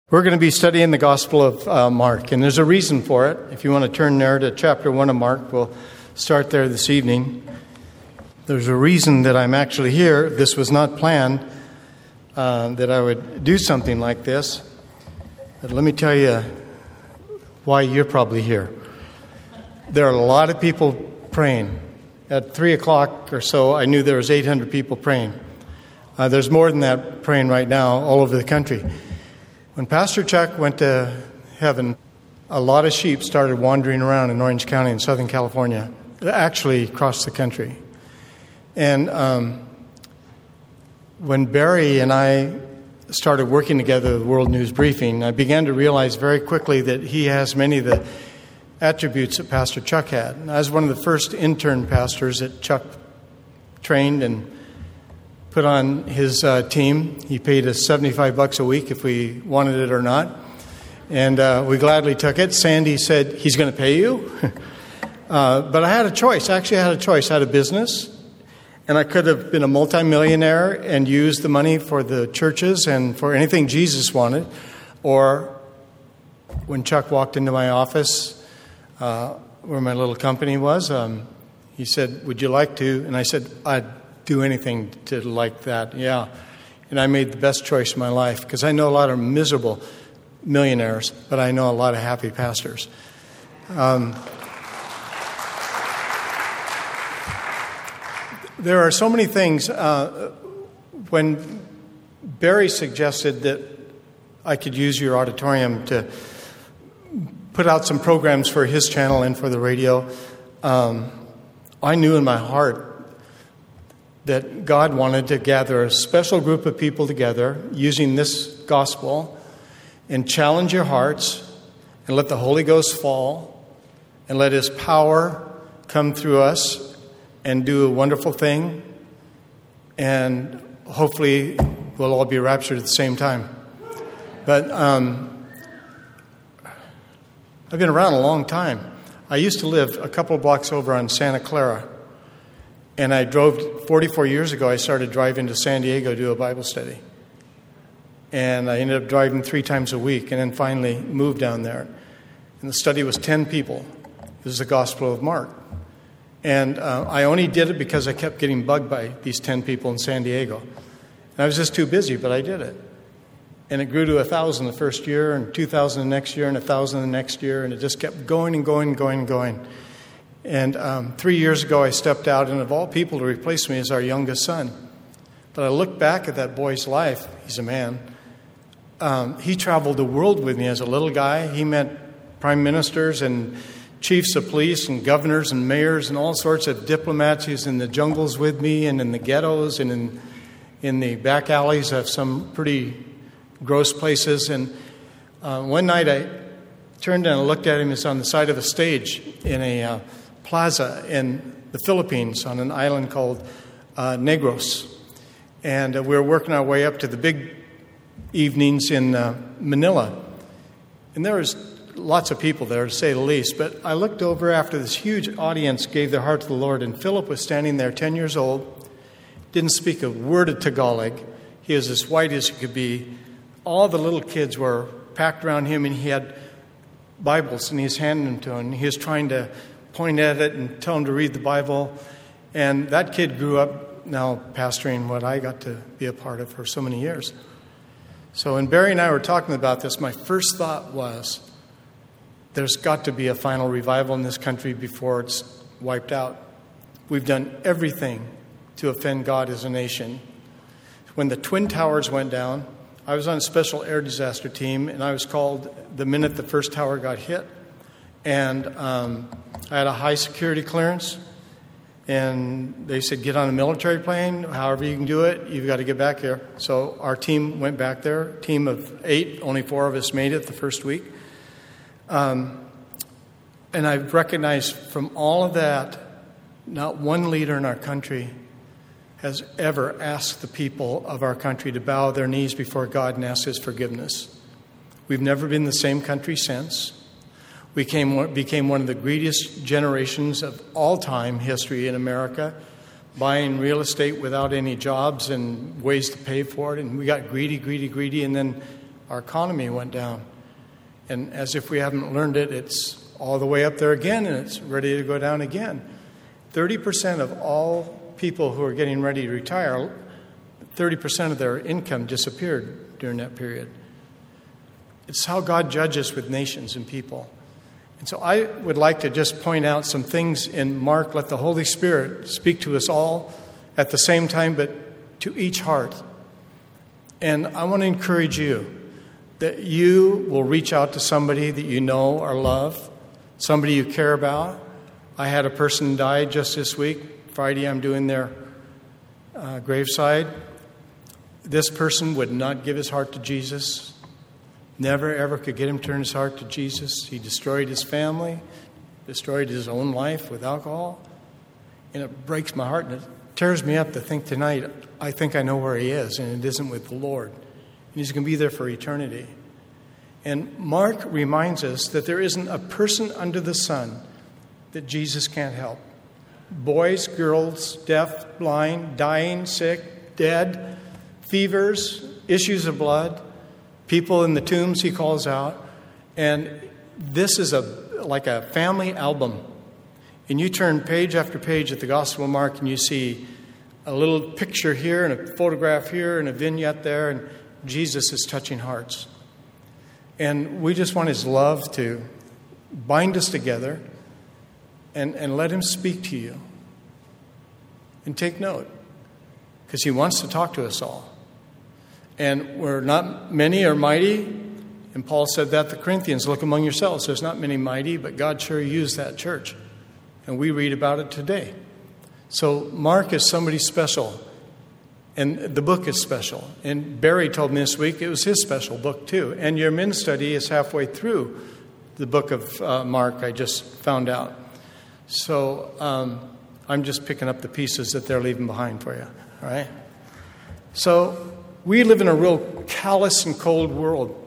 We're going to be studying the Gospel of Mark, and there's a reason for it. If you want to turn there to chapter 1 of Mark, we'll start there this evening. There's a reason that I'm actually here. This was not planned, that I would do something like this. But let me tell you why you're probably here. There are a lot of people praying. At 3 o'clock or so, I knew there was 800 people praying. There's more than that praying right now all over the country. When Pastor Chuck went to heaven, a lot of sheep started wandering around in Orange County in Southern California, actually across the country. And when Barry and I started working together with World News Briefing, I began to realize very quickly that he has many of the attributes that Pastor Chuck had. I was one of the first intern pastors that Chuck trained and put on his team. He paid us $75 a week if we wanted it or not. And we gladly took it. Sandy said, he's going to pay you. But I had a choice. Actually, I had a choice. I had a business. And I could have been a multimillionaire and used the money for the churches and for anything Jesus wanted. Or when Chuck walked into my office, where my little company was, he said, would you like to? And I said, I'd do anything to like that, yeah. And I made the best choice of my life because I know a lot of miserable millionaires, but I know a lot of happy pastors. There are so many things. When Barry suggested that I could use your auditorium to put out some programs for his channel and for the radio, I knew in my heart that God wanted to gather a special group of people together using this gospel and challenge your hearts and let the Holy Ghost fall and let His power come through us and do a wonderful thing. And hopefully we'll all be raptured at the same time. But I've been around a long time. I used to live a couple of blocks over on Santa Clara. And I drove, 44 years ago, I started driving to San Diego to do a Bible study. And I ended up driving 3 times a week and then finally moved down there. And the study was 10 people. This is the Gospel of Mark. And I only did it because I kept getting bugged by these 10 people in San Diego. And I was just too busy, but I did it. And it grew to 1,000 the first year, and 2,000 the next year, and 1,000 the next year, and it just kept going and going and going and going. And 3 years ago, I stepped out, and of all people to replace me is our youngest son. But I look back at that boy's life. He's a man. He traveled the world with me as a little guy. He met prime ministers and chiefs of police and governors and mayors and all sorts of diplomats. He was in the jungles with me and in the ghettos and in the back alleys of some pretty gross places. And one night, I turned and I looked at him. He's on the side of a stage in a plaza in the Philippines on an island called Negros. And we were working our way up to the big evenings in Manila. And there was lots of people there, to say the least. But I looked over after this huge audience gave their heart to the Lord, and Philip was standing there, 10 years old, didn't speak a word of Tagalog. He was as white as he could be. All the little kids were packed around him, and he had Bibles, and he was handing them to him. He was trying to point at it and tell him to read the Bible. And that kid grew up now pastoring what I got to be a part of for so many years. So when Barry and I were talking about this, my first thought was, there's got to be a final revival in this country before it's wiped out. We've done everything to offend God as a nation. When the Twin Towers went down, I was on a special air disaster team, and I was called the minute the first tower got hit. And I had a high security clearance, and they said, get on a military plane, however you can do it, you've got to get back here. So our team went back there, team of 8, only 4 of us made it the first week. And I've recognized from all of that, not one leader in our country has ever asked the people of our country to bow their knees before God and ask His forgiveness. We've never been the same country since. We became one of the greediest generations of all-time history in America, buying real estate without any jobs and ways to pay for it. And we got greedy, and then Our economy went down. And as if we haven't learned it, it's all the way up there again, and it's ready to go down again. 30% of all people who are getting ready to retire, 30% of their income disappeared during that period. It's how God judges with nations and people. And so I would like to just point out some things in Mark. Let the Holy Spirit speak to us all at the same time, but to each heart. And I want to encourage you that you will reach out to somebody that you know or love, somebody you care about. I had a person die just this week. Friday, I'm doing their graveside. This person would not give his heart to Jesus. Never, ever could get him to turn his heart to Jesus. He destroyed his family, destroyed his own life with alcohol. And it breaks my heart, and it tears me up to think tonight, I think I know where he is, and it isn't with the Lord. And he's going to be there for eternity. And Mark reminds us that there isn't a person under the sun that Jesus can't help. Boys, girls, deaf, blind, dying, sick, dead, fevers, issues of blood, people in the tombs he calls out. And this is like a family album. And you turn page after page at the Gospel of Mark and you see a little picture here and a photograph here and a vignette there, and Jesus is touching hearts. And we just want his love to bind us together and let him speak to you. And take note, because he wants to talk to us all. And we're not many or mighty. And Paul said that to the Corinthians, look among yourselves. There's not many mighty, but God sure used that church. And we read about it today. So Mark is somebody special. And the book is special. And Barry told me this week it was his special book too. And your men's study is halfway through the book of Mark, I just found out. So I'm just picking up the pieces that they're leaving behind for you. All right? So we live in a real callous and cold world.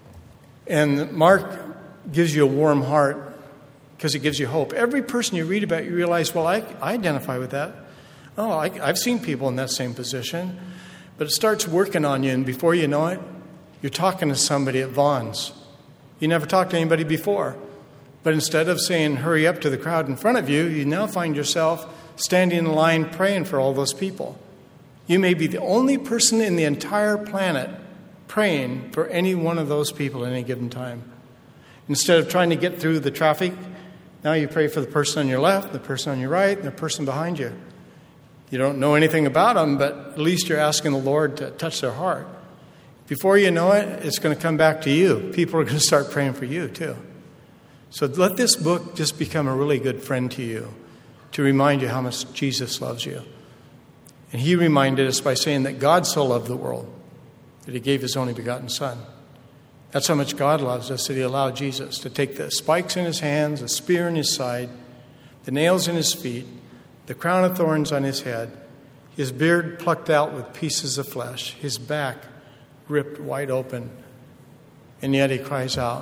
And Mark gives you a warm heart because it gives you hope. Every person you read about, you realize, well, I identify with that. Oh, I've seen people in that same position. But it starts working on you, and before you know it, you're talking to somebody at Vaughn's. You never talked to anybody before. But instead of saying, hurry up to the crowd in front of you, you now find yourself standing in line praying for all those people. You may be the only person in the entire planet praying for any one of those people at any given time. Instead of trying to get through the traffic, now you pray for the person on your left, the person on your right, and the person behind you. You don't know anything about them, but at least you're asking the Lord to touch their heart. Before you know it, it's going to come back to you. People are going to start praying for you too. So let this book just become a really good friend to you, to remind you how much Jesus loves you. And he reminded us by saying that God so loved the world that he gave his only begotten Son. That's how much God loves us, that he allowed Jesus to take the spikes in his hands, the spear in his side, the nails in his feet, the crown of thorns on his head, his beard plucked out with pieces of flesh, his back ripped wide open. And yet he cries out,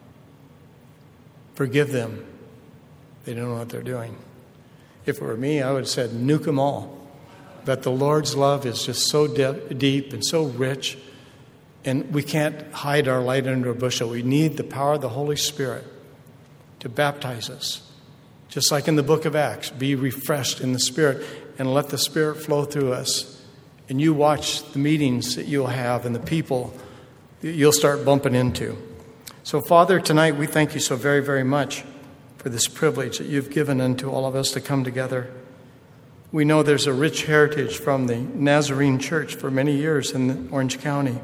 forgive them. They don't know what they're doing. If it were me, I would have said, nuke them all. But the Lord's love is just so deep and so rich, and we can't hide our light under a bushel. We need the power of the Holy Spirit to baptize us. Just like in the book of Acts, be refreshed in the Spirit and let the Spirit flow through us. And you watch the meetings that you'll have and the people that you'll start bumping into. So, Father, tonight we thank you so very, very much for this privilege that you've given unto all of us to come together. We know there's a rich heritage from the Nazarene Church for many years in Orange County.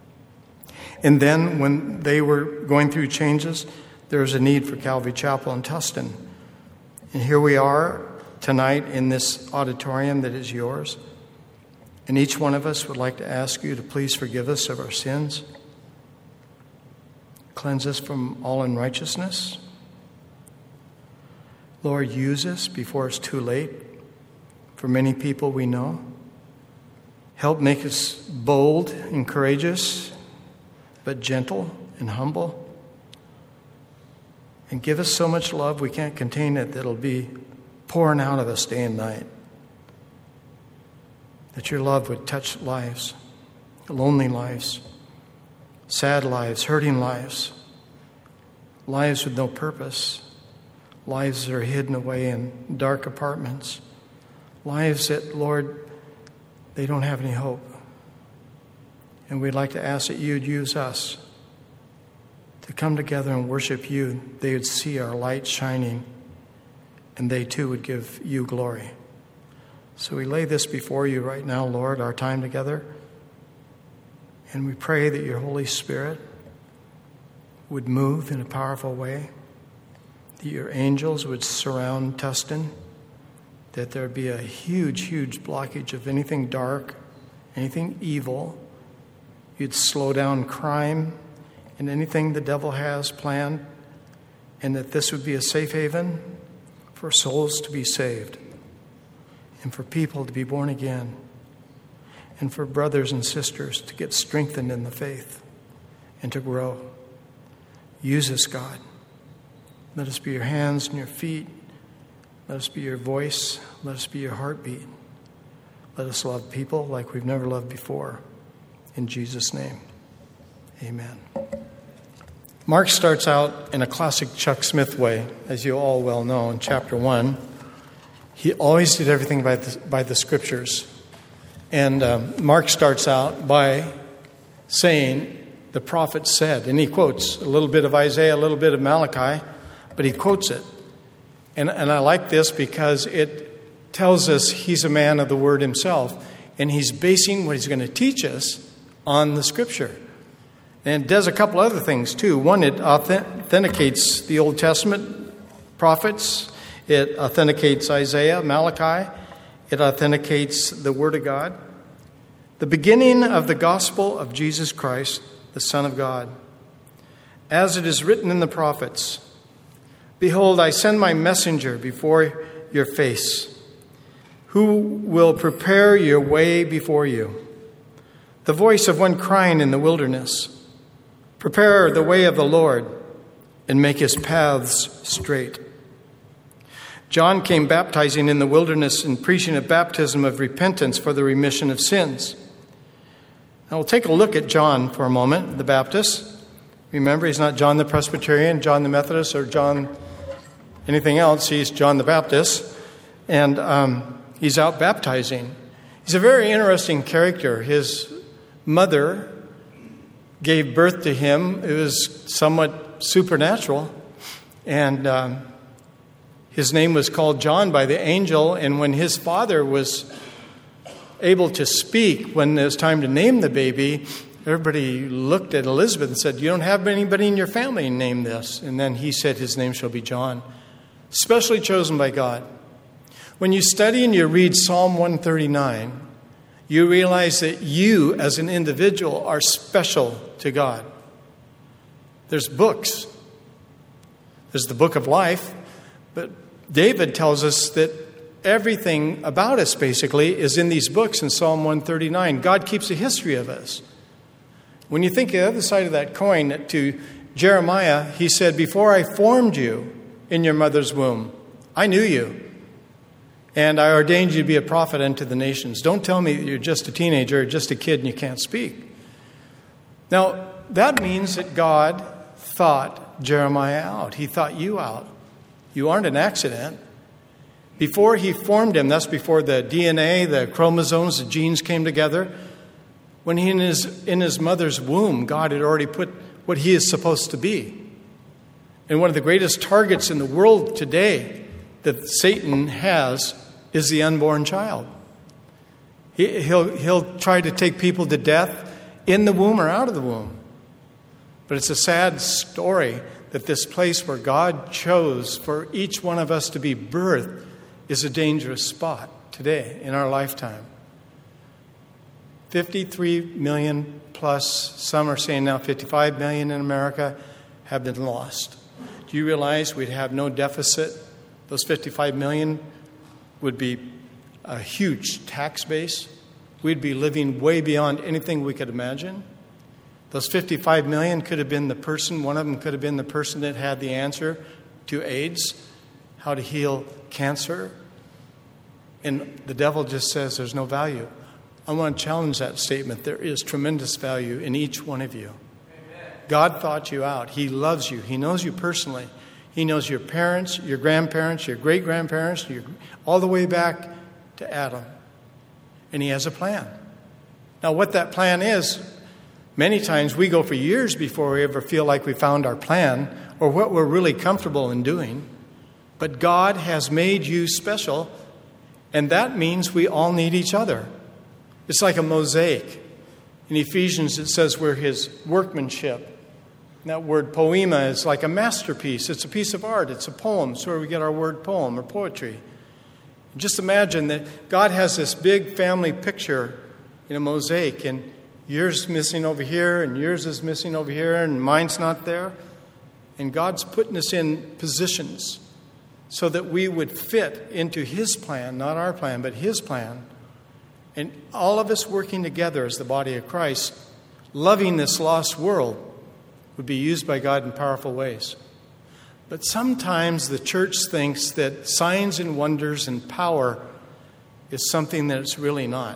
And then when they were going through changes, there was a need for Calvary Chapel in Tustin. And here we are tonight in this auditorium that is yours. And each one of us would like to ask you to please forgive us of our sins. Cleanse us from all unrighteousness. Lord, use us before it's too late for many people we know. Help make us bold and courageous, but gentle and humble. And give us so much love we can't contain it that it'll be pouring out of us day and night. That your love would touch lives, lonely lives, sad lives, hurting lives, lives with no purpose, lives that are hidden away in dark apartments, lives that, Lord, they don't have any hope. And we'd like to ask that you'd use us to come together and worship you. They would see our light shining, and they too would give you glory. So we lay this before you right now, Lord, our time together. And we pray that your Holy Spirit would move in a powerful way, that your angels would surround Tustin, that there would be a huge, huge blockage of anything dark, anything evil. You'd slow down crime and anything the devil has planned, and that this would be a safe haven for souls to be saved and for people to be born again, and for brothers and sisters to get strengthened in the faith and to grow. Use us, God. Let us be your hands and your feet. Let us be your voice. Let us be your heartbeat. Let us love people like we've never loved before. In Jesus' name, amen. Mark starts out in a classic Chuck Smith way, as you all well know, in chapter 1. He always did everything by the scriptures. And Mark starts out by saying, the prophet said, and he quotes a little bit of Isaiah, a little bit of Malachi, but he quotes it. And I like this because it tells us he's a man of the word himself, and he's basing what he's going to teach us on the scripture. And it does a couple other things too. One, it authenticates the Old Testament prophets. It authenticates Isaiah, Malachi. It authenticates the Word of God. The beginning of the gospel of Jesus Christ, the Son of God. As it is written in the prophets, behold, I send my messenger before your face, who will prepare your way before you. The voice of one crying in the wilderness, prepare the way of the Lord and make his paths straight. John came baptizing in the wilderness and preaching a baptism of repentance for the remission of sins. Now we'll take a look at John for a moment, the Baptist. Remember, he's not John the Presbyterian, John the Methodist, or John anything else. He's John the Baptist. And he's out baptizing. He's a very interesting character. His mother gave birth to him. It was somewhat supernatural. And his name was called John by the angel, and when his father was able to speak, when it was time to name the baby, everybody looked at Elizabeth and said, you don't have anybody in your family name this. And then he said, his name shall be John, specially chosen by God. When you study and you read Psalm 139, you realize that you as an individual are special to God. There's books. There's the book of life. But David tells us that everything about us, basically, is in these books in Psalm 139. God keeps a history of us. When you think the other side of that coin, to Jeremiah, he said, before I formed you in your mother's womb, I knew you. And I ordained you to be a prophet unto the nations. Don't tell me that you're just a teenager or just a kid and you can't speak. Now, that means that God thought Jeremiah out. He thought you out. You aren't an accident. Before he formed him, that's before the DNA, the chromosomes, the genes came together. When he in his mother's womb, God had already put what he is supposed to be. And one of the greatest targets in the world today that Satan has is the unborn child. He'll try to take people to death in the womb or out of the womb. But it's a sad story that this place where God chose for each one of us to be birthed is a dangerous spot today in our lifetime. 53 million plus, some are saying now 55 million in America, have been lost. Do you realize we'd have no deficit? Those 55 million would be a huge tax base. We'd be living way beyond anything we could imagine. Those 55 million could have been the person, one of them could have been the person that had the answer to AIDS, how to heal cancer. And the devil just says there's no value. I want to challenge that statement. There is tremendous value in each one of you. God thought you out. He loves you. He knows you personally. He knows your parents, your grandparents, your great-grandparents, all the way back to Adam. And He has a plan. Now, what that plan is, many times we go for years before we ever feel like we found our plan or what we're really comfortable in doing. But God has made you special, and that means we all need each other. It's like a mosaic. In Ephesians, it says we're His workmanship. And that word poema is like a masterpiece. It's a piece of art. It's a poem. It's where we get our word poem or poetry. Just imagine that God has this big family picture in a mosaic, and yours missing over here, and yours is missing over here, and mine's not there. And God's putting us in positions so that we would fit into His plan, not our plan, but His plan. And all of us working together as the body of Christ, loving this lost world, would be used by God in powerful ways. But sometimes the church thinks that signs and wonders and power is something that it's really not.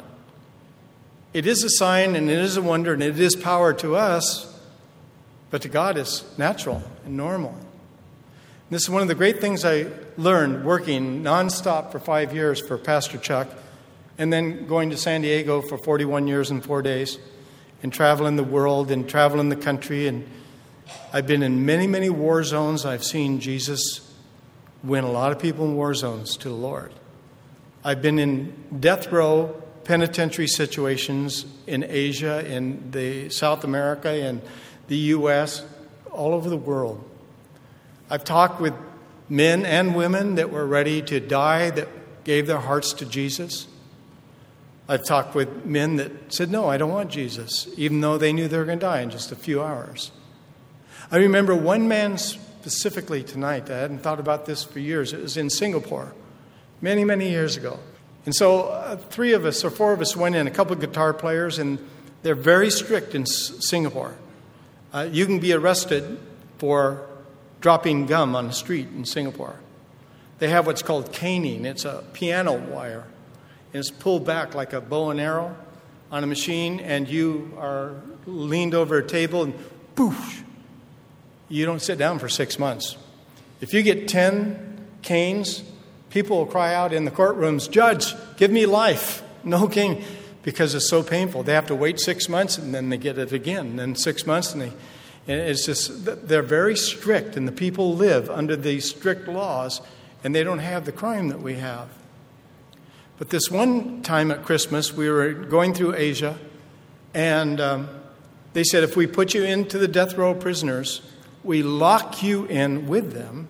It is a sign and it is a wonder and it is power to us, but to God it's natural and normal. And this is one of the great things I learned working nonstop for 5 years for Pastor Chuck, and then going to San Diego for 41 years and 4 days, and traveling the world and traveling the country. And I've been in many, many war zones. I've seen Jesus win a lot of people in war zones to the Lord. I've been in death row penitentiary situations in Asia, in the South America, in the U.S., all over the world. I've talked with men and women that were ready to die, that gave their hearts to Jesus. I've talked with men that said, no, I don't want Jesus, even though they knew they were going to die in just a few hours. I remember one man specifically tonight. I hadn't thought about this for years. It was in Singapore, many, many years ago. And so 3 of us or 4 of us went in, a couple of guitar players, and they're very strict in Singapore. You can be arrested for dropping gum on the street in Singapore. They have what's called caning. It's a piano wire, and it's pulled back like a bow and arrow on a machine, and you are leaned over a table, and poof, you don't sit down for 6 months. If you get 10 canes, people will cry out in the courtrooms, "Judge, give me life." No cane, because it's so painful. They have to wait 6 months, and then they get it again. And then 6 months, and it's just, they're very strict, and the people live under these strict laws, and they don't have the crime that we have. But this one time at Christmas, we were going through Asia, and they said, if we put you into the death row prisoners, we lock you in with them,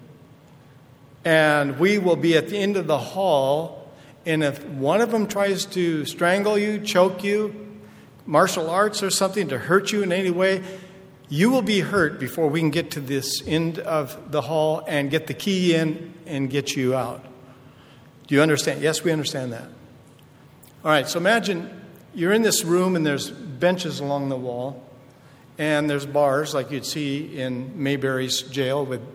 and we will be at the end of the hall, and if one of them tries to strangle you, choke you, martial arts or something to hurt you in any way, you will be hurt before we can get to this end of the hall and get the key in and get you out. Do you understand? Yes, we understand that. All right, so imagine you're in this room and there's benches along the wall, and there's bars like you'd see in Mayberry's jail with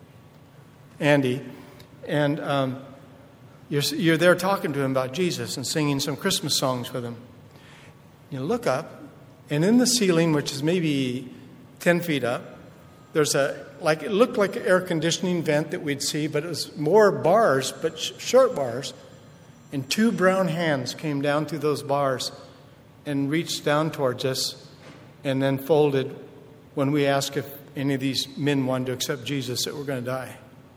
Andy. And you're there talking to him about Jesus and singing some Christmas songs with him. You look up, and in the ceiling, which is maybe 10 feet up, there's it looked like an air conditioning vent that we'd see, but it was more bars, but short bars. And 2 brown hands came down through those bars and reached down towards us and then folded when we asked if any of these men wanted to accept Jesus, that we're going to die.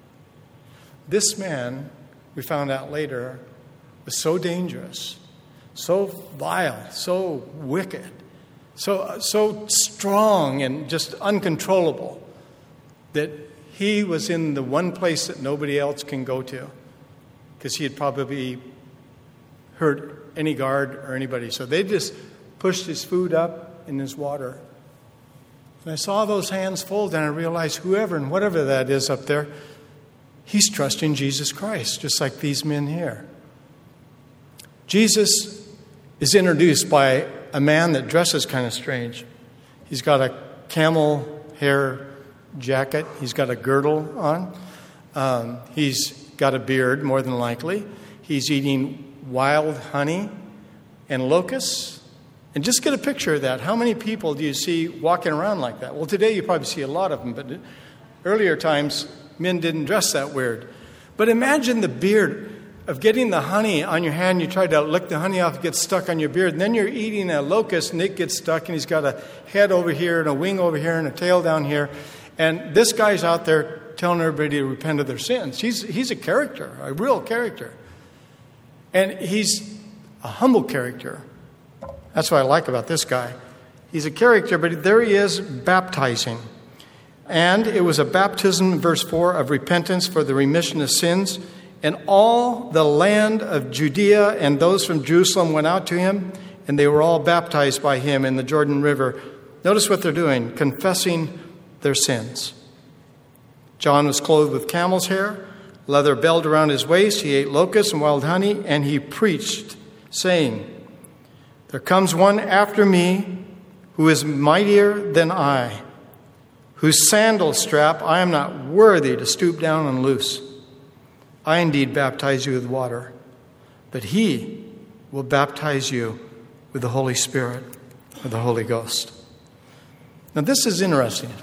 This man, we found out later, was so dangerous, so vile, so wicked, so strong and just uncontrollable that he was in the one place that nobody else can go to, because he had probably hurt any guard or anybody. So they just pushed his food up in his water. And I saw those hands fold, and I realized whoever and whatever that is up there, he's trusting Jesus Christ, just like these men here. Jesus is introduced by a man that dresses kind of strange. He's got a camel hair jacket. He's got a girdle on. He's got a beard, more than likely. He's eating wild honey and locusts. And just get a picture of that. How many people do you see walking around like that? Well, today you probably see a lot of them, but earlier times, men didn't dress that weird. But imagine the beard of getting the honey on your hand. You try to lick the honey off, it gets stuck on your beard. And then you're eating a locust, and it gets stuck, and he's got a head over here, and a wing over here, and a tail down here. And this guy's out there telling everybody to repent of their sins. He's a character, a real character. And he's a humble character. That's what I like about this guy. He's a character, but there he is baptizing. And it was a baptism, verse 4, of repentance for the remission of sins. And all the land of Judea and those from Jerusalem went out to him, and they were all baptized by him in the Jordan River. Notice what they're doing, confessing their sins. John was clothed with camel's hair, leather belt around his waist. He ate locusts and wild honey, and he preached, saying, "There comes one after me who is mightier than I, whose sandal strap I am not worthy to stoop down and loose. I indeed baptize you with water, but he will baptize you with the Holy Spirit, with the Holy Ghost." Now this is interesting.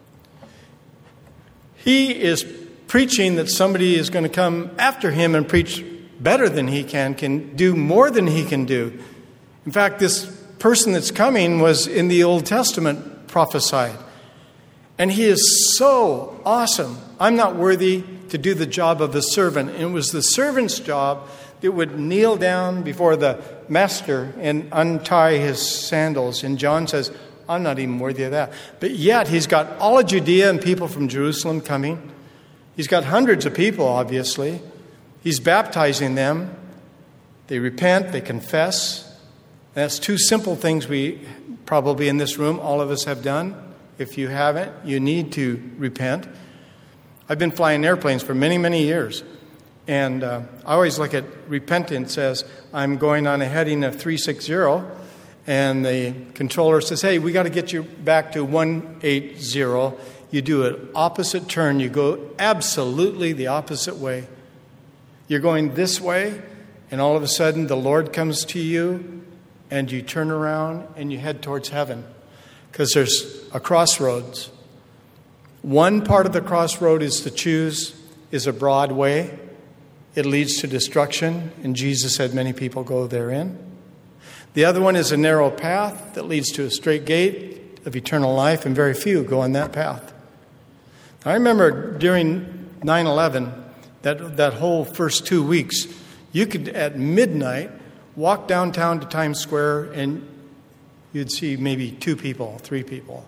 He is preaching that somebody is going to come after him and preach better than he can do more than he can do. In fact, this person that's coming was in the Old Testament prophesied. And he is so awesome. I'm not worthy to do the job of the servant. And it was the servant's job that would kneel down before the master and untie his sandals. And John says, I'm not even worthy of that. But yet he's got all of Judea and people from Jerusalem coming. He's got hundreds of people, obviously. He's baptizing them. They repent, they confess. That's two simple things we probably in this room, all of us have done. If you haven't, you need to repent. I've been flying airplanes for many, many years. And I always look at repentance as I'm going on a heading of 360. And the controller says, hey, we got to get you back to 180. You do an opposite turn. You go absolutely the opposite way. You're going this way, and all of a sudden the Lord comes to you, and you turn around and you head towards heaven. Because there's a crossroads. One part of the crossroad is to choose is a broad way. It leads to destruction, and Jesus said many people go therein. The other one is a narrow path that leads to a straight gate of eternal life, and very few go on that path. I remember during 9/11, that whole first 2 weeks, you could, at midnight, walk downtown to Times Square, and you'd see maybe 2 people, 3 people.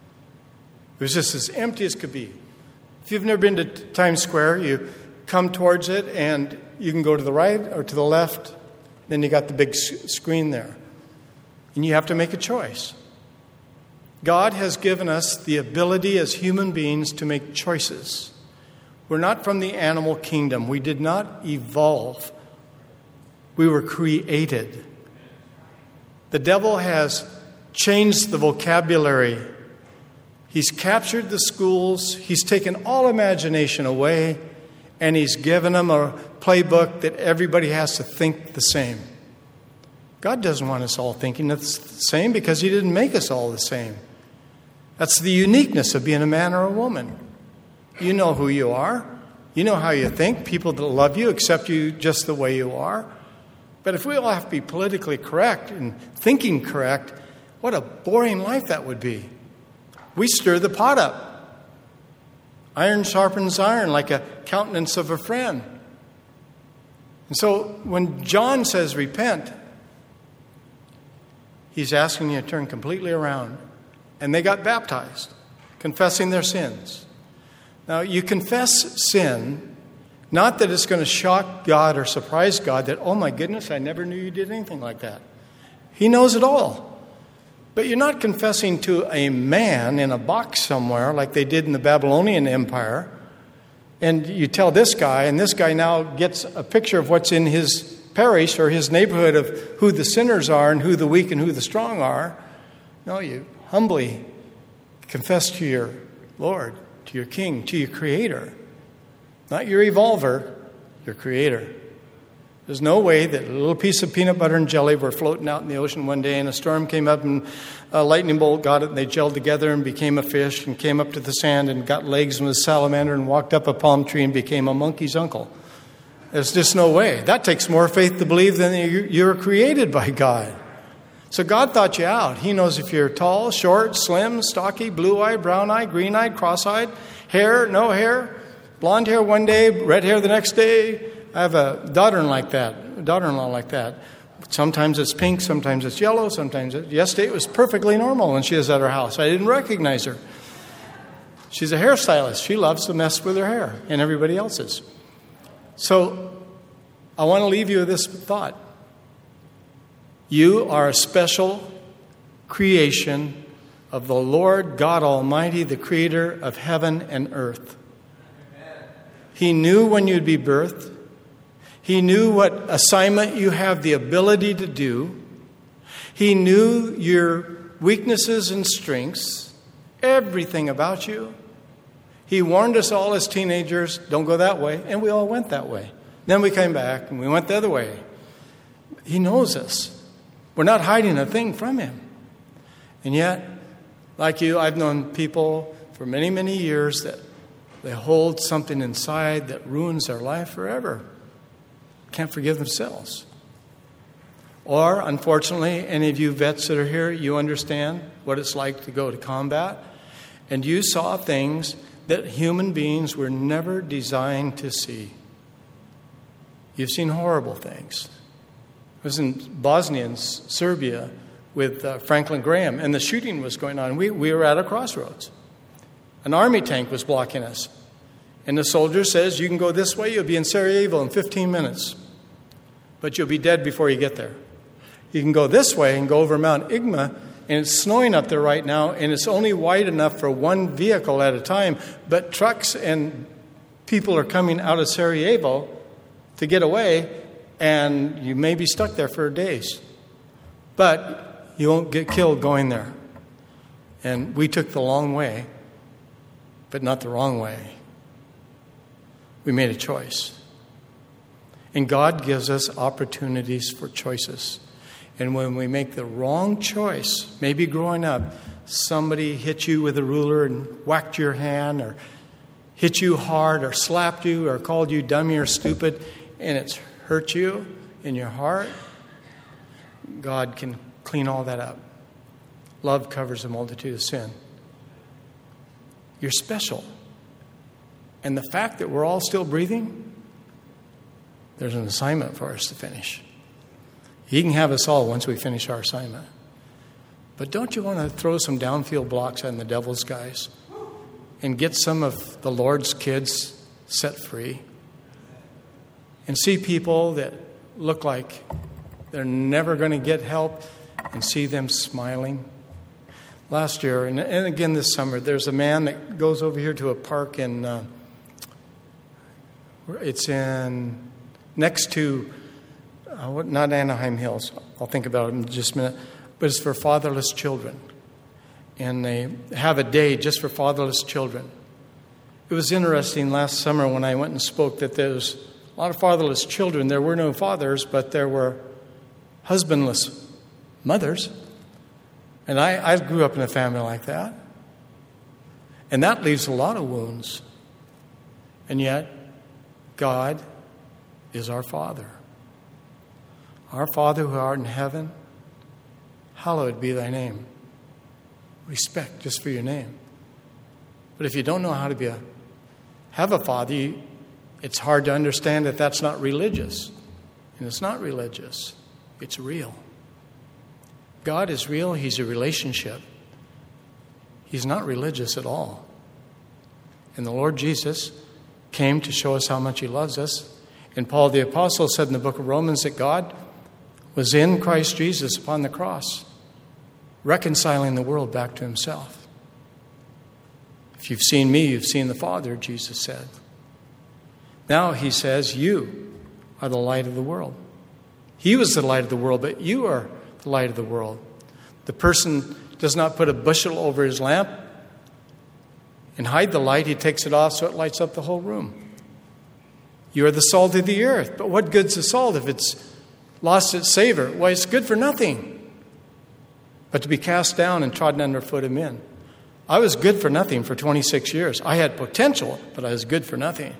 It was just as empty as could be. If you've never been to Times Square, you come towards it, and you can go to the right or to the left. Then you got the big screen there. And you have to make a choice. God has given us the ability as human beings to make choices. We're not from the animal kingdom. We did not evolve. We were created. The devil has changed the vocabulary. He's captured the schools. He's taken all imagination away. And he's given them a playbook that everybody has to think the same. God doesn't want us all thinking the same because he didn't make us all the same. That's the uniqueness of being a man or a woman. You know who you are. You know how you think. People that love you accept you just the way you are. But if we all have to be politically correct and thinking correct, what a boring life that would be. We stir the pot up. Iron sharpens iron like a countenance of a friend. And so when John says repent, he's asking you to turn completely around. And they got baptized, confessing their sins. Now, you confess sin, not that it's going to shock God or surprise God that, oh my goodness, I never knew you did anything like that. He knows it all. But you're not confessing to a man in a box somewhere like they did in the Babylonian Empire. And you tell this guy, and this guy now gets a picture of what's in his parish or his neighborhood of who the sinners are and who the weak and who the strong are. No, you humbly confess to your Lord, to your King, to your Creator. Not your evolver, your Creator. There's no way that a little piece of peanut butter and jelly were floating out in the ocean one day and a storm came up and a lightning bolt got it and they gelled together and became a fish and came up to the sand and got legs and was a salamander and walked up a palm tree and became a monkey's uncle. There's just no way. That takes more faith to believe than you're created by God. So God thought you out. He knows if you're tall, short, slim, stocky, blue-eyed, brown-eyed, green-eyed, cross-eyed, hair, no hair, blonde hair one day, red hair the next day. I have a daughter-in-law like that. Sometimes it's pink, sometimes it's yellow, yesterday it was perfectly normal when she was at our house. I didn't recognize her. She's a hairstylist. She loves to mess with her hair and everybody else's. So I want to leave you with this thought. You are a special creation of the Lord God Almighty, the creator of heaven and earth. He knew when you'd be birthed. He knew what assignment you have the ability to do. He knew your weaknesses and strengths, everything about you. He warned us all as teenagers, don't go that way, and we all went that way. Then we came back and we went the other way. He knows us. We're not hiding a thing from him. And yet, like you, I've known people for many, many years that they hold something inside that ruins their life forever. Can't forgive themselves. Or, unfortunately, any of you vets that are here, you understand what it's like to go to combat. And you saw things that human beings were never designed to see. You've seen horrible things. I was in Bosnia and Serbia with Franklin Graham, and the shooting was going on. We were at a crossroads. An army tank was blocking us. And the soldier says, you can go this way, you'll be in Sarajevo in 15 minutes. But you'll be dead before you get there. You can go this way and go over Mount Igma, and it's snowing up there right now, and it's only wide enough for one vehicle at a time. But trucks and people are coming out of Sarajevo to get away, and you may be stuck there for days. But you won't get killed going there. And we took the long way, but not the wrong way. We made a choice. And God gives us opportunities for choices. And when we make the wrong choice, maybe growing up, somebody hit you with a ruler and whacked your hand, or hit you hard, or slapped you, or called you dummy or stupid, and it's hurt you in your heart, God can clean all that up. Love covers a multitude of sin. You're special. And the fact that we're all still breathing, there's an assignment for us to finish. He can have us all once we finish our assignment. But don't you want to throw some downfield blocks on the devil's guys and get some of the Lord's kids set free? And see people that look like they're never going to get help and see them smiling. Last year, and again this summer, there's a man that goes over here to a park in, it's in, next to, not Anaheim Hills. I'll think about it in just a minute. But it's for fatherless children. And they have a day just for fatherless children. It was interesting last summer when I went and spoke that there was a lot of fatherless children. There were no fathers, but there were husbandless mothers. And I grew up in a family like that. And that leaves a lot of wounds. And yet, God is our Father. Our Father who art in heaven, hallowed be thy name. Respect just for your name. But if you don't know how to have a father, it's hard to understand that that's not religious. And it's not religious. It's real. God is real. He's a relationship. He's not religious at all. And the Lord Jesus came to show us how much he loves us. And Paul the Apostle said in the book of Romans that God was in Christ Jesus upon the cross, reconciling the world back to himself. If you've seen me, you've seen the Father, Jesus said. Now he says, you are the light of the world. He was the light of the world, but you are the light of the world. The person does not put a bushel over his lamp and hide the light. He takes it off so it lights up the whole room. You are the salt of the earth. But what good's the salt if it's lost its savor? Why, it's good for nothing but to be cast down and trodden underfoot of men. I was good for nothing for 26 years. I had potential, but I was good for nothing.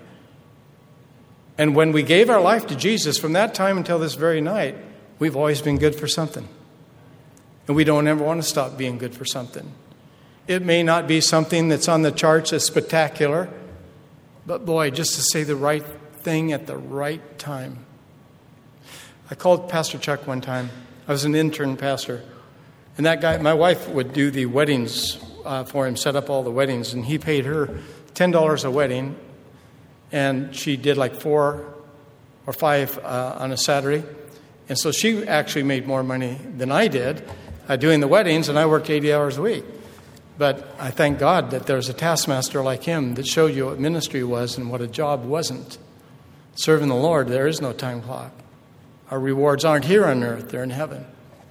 And when we gave our life to Jesus, from that time until this very night, we've always been good for something. And we don't ever want to stop being good for something. It may not be something that's on the charts as spectacular, but boy, just to say the right thing at the right time. I called Pastor Chuck one time. I was an intern pastor. And that guy, my wife would do the weddings for him, set up all the weddings. And he paid her $10 a wedding. And she did like 4 or 5 on a Saturday. And so she actually made more money than I did doing the weddings. And I worked 80 hours a week. But I thank God that there's a taskmaster like him that showed you what ministry was and what a job wasn't. Serving the Lord, there is no time clock. Our rewards aren't here on earth, they're in heaven.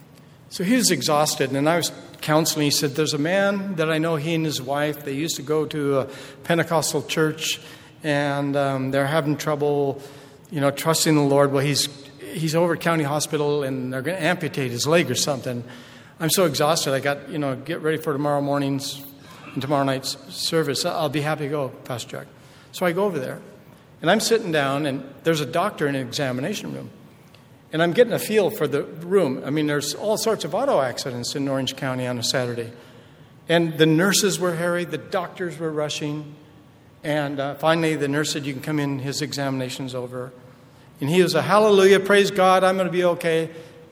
So he was exhausted, and I was counseling. He said, there's a man that I know, he and his wife, they used to go to a Pentecostal church, and they're having trouble, trusting the Lord. Well, he's over at County Hospital, and they're going to amputate his leg or something. I'm so exhausted. I got, get ready for tomorrow morning's and tomorrow night's service. I'll be happy to go, Pastor Chuck. So I go over there, and I'm sitting down, and there's a doctor in an examination room. And I'm getting a feel for the room. I mean, there's all sorts of auto accidents in Orange County on a Saturday. And the nurses were harried, the doctors were rushing. And finally, the nurse said, you can come in, his examination's over. And he was a hallelujah, praise God, I'm going to be okay.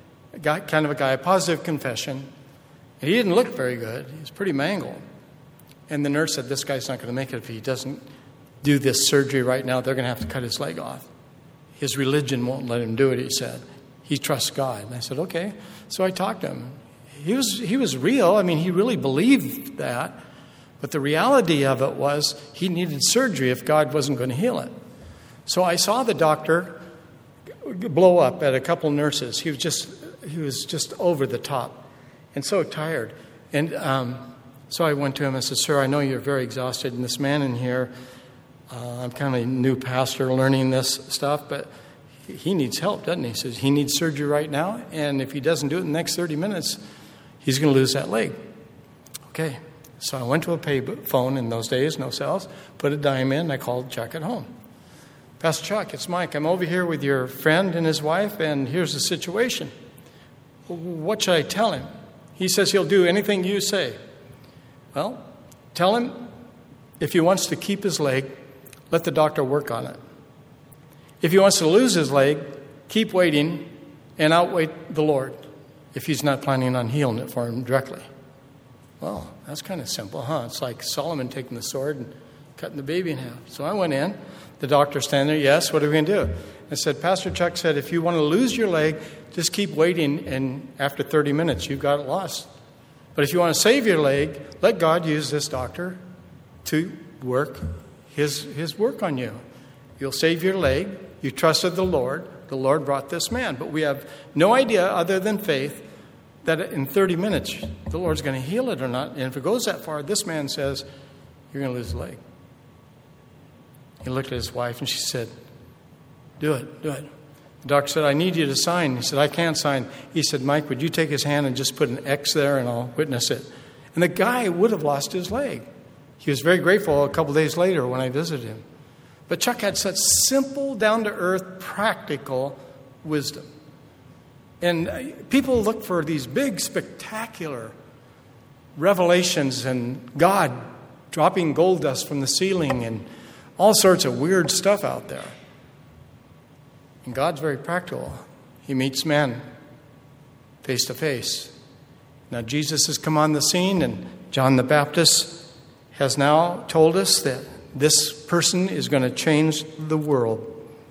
Kind of a guy, a positive confession. And he didn't look very good. He was pretty mangled. And the nurse said, this guy's not going to make it if he doesn't do this surgery right now. They're going to have to cut his leg off. His religion won't let him do it, he said. He trusts God. And I said, okay. So I talked to him. He was real. I mean, he really believed that. But the reality of it was he needed surgery if God wasn't going to heal it. So I saw the doctor blow up at a couple nurses. He was just over the top and so tired. And so I went to him and said, sir, I know you're very exhausted. And this man in here, I'm kind of a new pastor learning this stuff, but he needs help, doesn't he? He says he needs surgery right now, and if he doesn't do it in the next 30 minutes, he's going to lose that leg. Okay, so I went to a pay phone in those days, no cells, put a dime in, and I called Chuck at home. Pastor Chuck, it's Mike. I'm over here with your friend and his wife, and here's the situation. What should I tell him? He says he'll do anything you say. Well, tell him if he wants to keep his leg, let the doctor work on it. If he wants to lose his leg, keep waiting and outwait the Lord if he's not planning on healing it for him directly. Well, that's kind of simple, huh? It's like Solomon taking the sword and cutting the baby in half. So I went in. The doctor standing there, yes, what are we going to do? I said, Pastor Chuck said, if you want to lose your leg, just keep waiting, and after 30 minutes, you've got it lost. But if you want to save your leg, let God use this doctor to work his work on you. You'll save your leg. You trusted the Lord. The Lord brought this man. But we have no idea other than faith that in 30 minutes the Lord's going to heal it or not. And if it goes that far, this man says, you're going to lose the leg. He looked at his wife and she said, do it. The doctor said, I need you to sign. He said, I can't sign. He said, Mike, would you take his hand and just put an X there and I'll witness it? And the guy would have lost his leg. He was very grateful a couple days later when I visited him. But Chuck had such simple, down-to-earth, practical wisdom. And people look for these big, spectacular revelations and God dropping gold dust from the ceiling and all sorts of weird stuff out there. And God's very practical. He meets men face to face. Now Jesus has come on the scene, and John the Baptist has now told us that this person is going to change the world.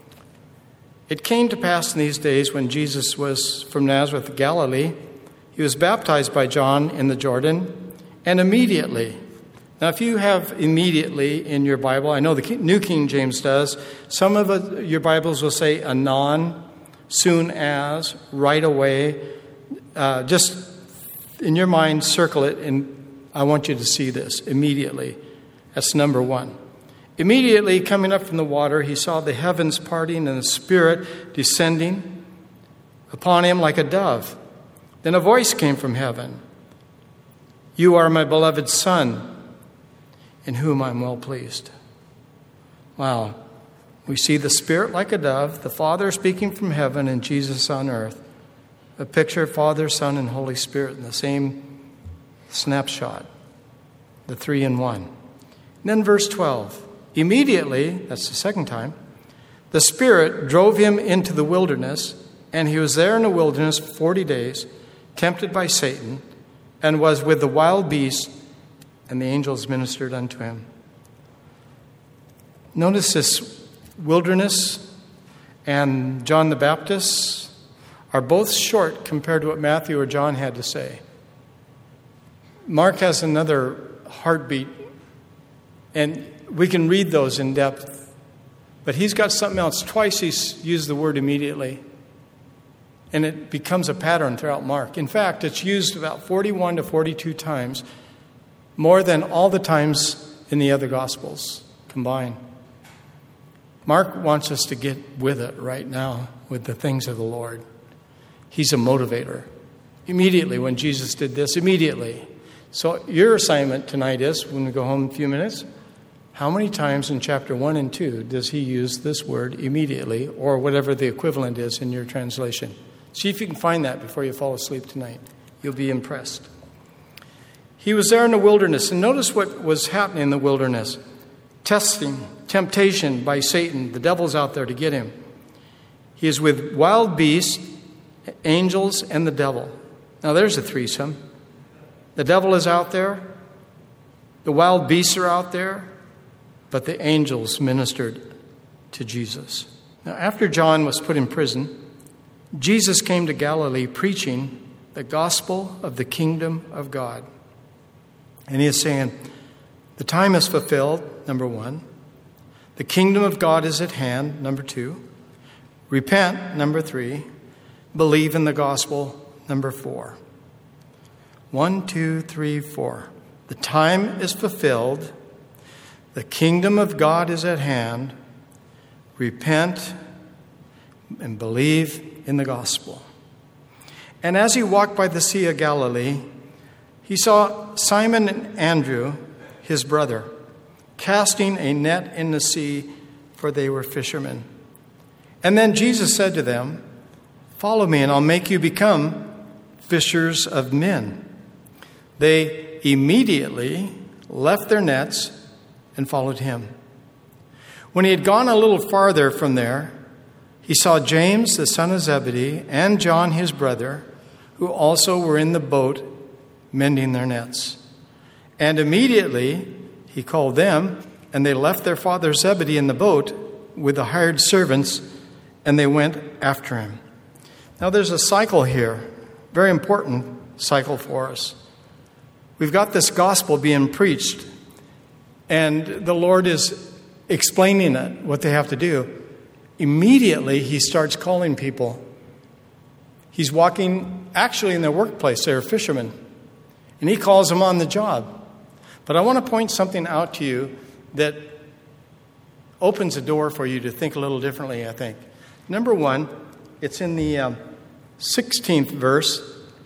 It came to pass in these days when Jesus was from Nazareth of Galilee, he was baptized by John in the Jordan, and immediately. Now, if you have immediately in your Bible, I know the New King James does, some of your Bibles will say anon, soon as, right away. Just in your mind, circle it, and I want you to see this immediately. That's number one. Immediately coming up from the water, he saw the heavens parting and the Spirit descending upon him like a dove. Then a voice came from heaven. You are my beloved Son, in whom I'm well pleased. Wow. We see the Spirit like a dove, the Father speaking from heaven, and Jesus on earth. A picture of Father, Son, and Holy Spirit in the same snapshot. The 3 in 1. And then verse 12. Immediately, that's the second time, the Spirit drove him into the wilderness, and he was there in the wilderness 40 days, tempted by Satan, and was with the wild beasts, and the angels ministered unto him. Notice this wilderness and John the Baptist are both short compared to what Matthew or John had to say. Mark has another heartbeat, and we can read those in depth. But he's got something else. Twice he's used the word immediately. And it becomes a pattern throughout Mark. In fact, it's used about 41 to 42 times, more than all the times in the other Gospels combined. Mark wants us to get with it right now with the things of the Lord. He's a motivator. Immediately, when Jesus did this, immediately. So your assignment tonight is, when we go home in a few minutes, how many times in chapter 1 and 2 does he use this word immediately, or whatever the equivalent is in your translation? See if you can find that before you fall asleep tonight. You'll be impressed. He was there in the wilderness, and notice what was happening in the wilderness. Testing, temptation by Satan. The devil's out there to get him. He is with wild beasts, angels, and the devil. Now there's a threesome. The devil is out there. The wild beasts are out there. But the angels ministered to Jesus. Now, after John was put in prison, Jesus came to Galilee preaching the gospel of the kingdom of God. And he is saying, the time is fulfilled, number 1. The kingdom of God is at hand, number 2. Repent, number 3. Believe in the gospel, number 4. 1, 2, 3, 4. The time is fulfilled. The kingdom of God is at hand. Repent and believe in the gospel. And as he walked by the Sea of Galilee, he saw Simon and Andrew, his brother, casting a net in the sea, for they were fishermen. And then Jesus said to them, follow me, and I'll make you become fishers of men. They immediately left their nets and followed him. When he had gone a little farther from there, he saw James, the son of Zebedee, and John, his brother, who also were in the boat mending their nets. And immediately he called them, and they left their father Zebedee in the boat with the hired servants, and they went after him. Now there's a cycle here, very important cycle for us. We've got this gospel being preached, and the Lord is explaining it, what they have to do. Immediately, he starts calling people. He's walking, actually in their workplace, they're fishermen, and he calls them on the job. But I want to point something out to you that opens a door for you to think a little differently, I think. Number 1, it's in the 16th verse.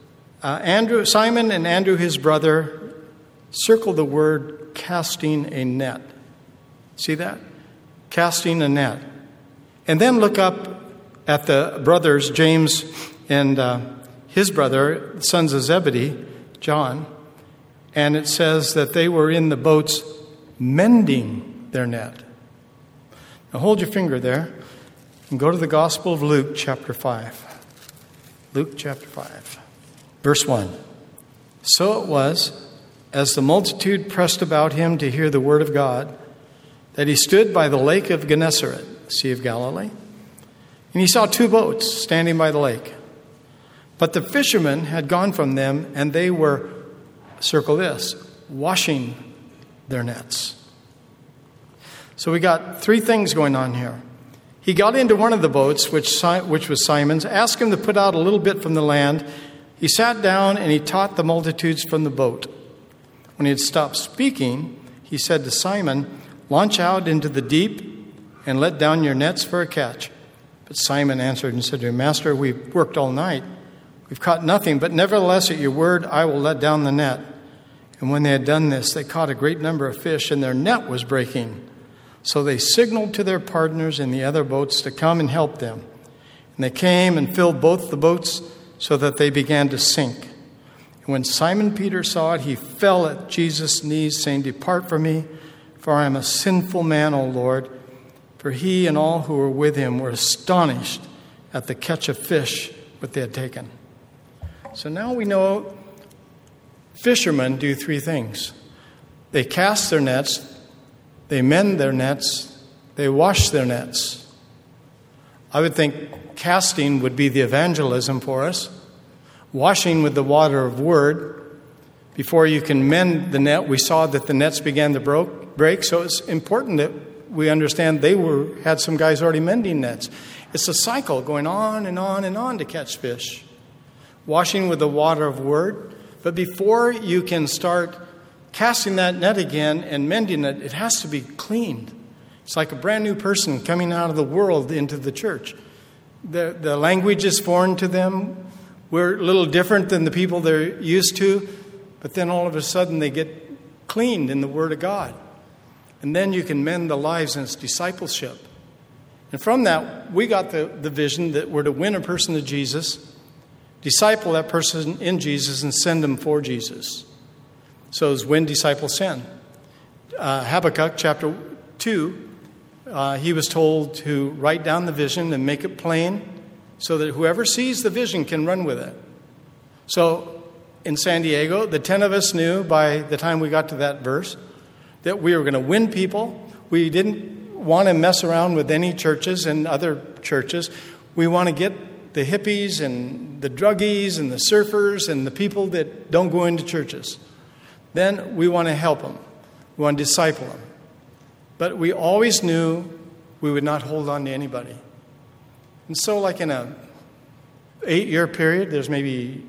Simon and Andrew, his brother, circle the word casting a net. See that? Casting a net. And then look up at the brothers, James and his brother, sons of Zebedee, John. And it says that they were in the boats mending their net. Now hold your finger there and go to the Gospel of Luke, chapter 5. Luke, chapter 5, verse 1. So it was, as the multitude pressed about him to hear the word of God, that he stood by the lake of Gennesaret, Sea of Galilee, and he saw 2 boats standing by the lake. But the fishermen had gone from them, and they were, circle this, washing their nets. So we got 3 things going on here. He got into one of the boats, which was Simon's, asked him to put out a little bit from the land. He sat down and he taught the multitudes from the boat. When he had stopped speaking, he said to Simon, Launch out into the deep and let down your nets for a catch." But Simon answered and said to him, "Master, we've worked all night. We've caught nothing, but nevertheless at your word I will let down the net." And when they had done this, they caught a great number of fish, and their net was breaking. So they signaled to their partners in the other boats to come and help them. And they came and filled both the boats so that they began to sink. And when Simon Peter saw it, he fell at Jesus' knees, saying, "Depart from me, for I am a sinful man, O Lord." For he and all who were with him were astonished at the catch of fish that they had taken. So now we know fishermen do three things. They cast their nets, they mend their nets, they wash their nets. I would think casting would be the evangelism for us. Washing with the water of word. Before you can mend the net, we saw that the nets began to break, so it's important that we understand they had some guys already mending nets. It's a cycle going on and on and on to catch fish. Washing with the water of word. But before you can start casting that net again and mending it, it has to be cleaned. It's like a brand new person coming out of the world into the church. The language is foreign to them. We're a little different than the people they're used to. But then all of a sudden they get cleaned in the Word of God. And then you can mend the lives in its discipleship. And from that, we got the vision that we're to win a person to Jesus, disciple that person in Jesus, and send them for Jesus. So it's win, disciple, send. Habakkuk chapter 2, he was told to write down the vision and make it plain so that whoever sees the vision can run with it. So in San Diego, the 10 of us knew by the time we got to that verse that we were going to win people. We didn't want to mess around with any churches and other churches. We want to get the hippies and the druggies and the surfers and the people that don't go into churches. Then we want to help them. We want to disciple them. But we always knew we would not hold on to anybody. And so like in a 8-year period, there's maybe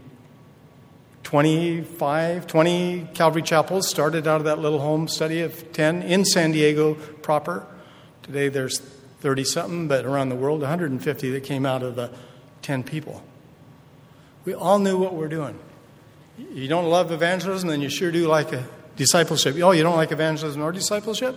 20 Calvary chapels started out of that little home study of 10 in San Diego proper. Today there's 30-something, but around the world, 150 that came out of the 10 people. We all knew what we're doing. You don't love evangelism, then you sure do like a discipleship. Oh, you don't like evangelism or discipleship?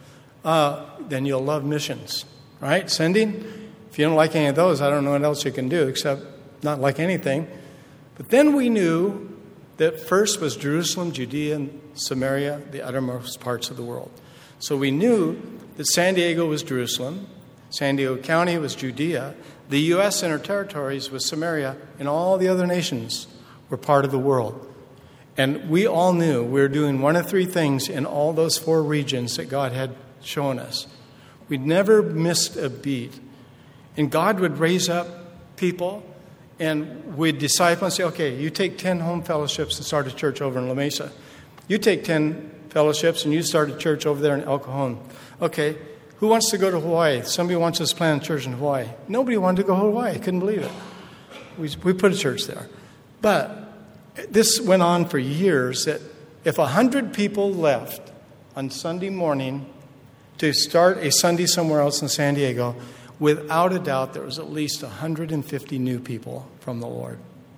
Then you'll love missions, right? Sending. If you don't like any of those, I don't know what else you can do except not like anything. But then we knew that first was Jerusalem, Judea, and Samaria, the uttermost parts of the world. So we knew that San Diego was Jerusalem, San Diego County was Judea, the U.S. and our territories was Samaria, and all the other nations were part of the world. And we all knew we were doing one of three things in all those 4 regions that God had shown us. We'd never missed a beat. And God would raise up people, and we'd disciple and say, okay, you take 10 home fellowships and start a church over in La Mesa. You take 10 fellowships and you start a church over there in El Cajon. Okay, who wants to go to Hawaii? Somebody wants us to plant a church in Hawaii. Nobody wanted to go to Hawaii. I couldn't believe it. We put a church there. But this went on for years, that if 100 people left on Sunday morning to start a Sunday somewhere else in San Diego, without a doubt, there was at least 150 new people from the Lord.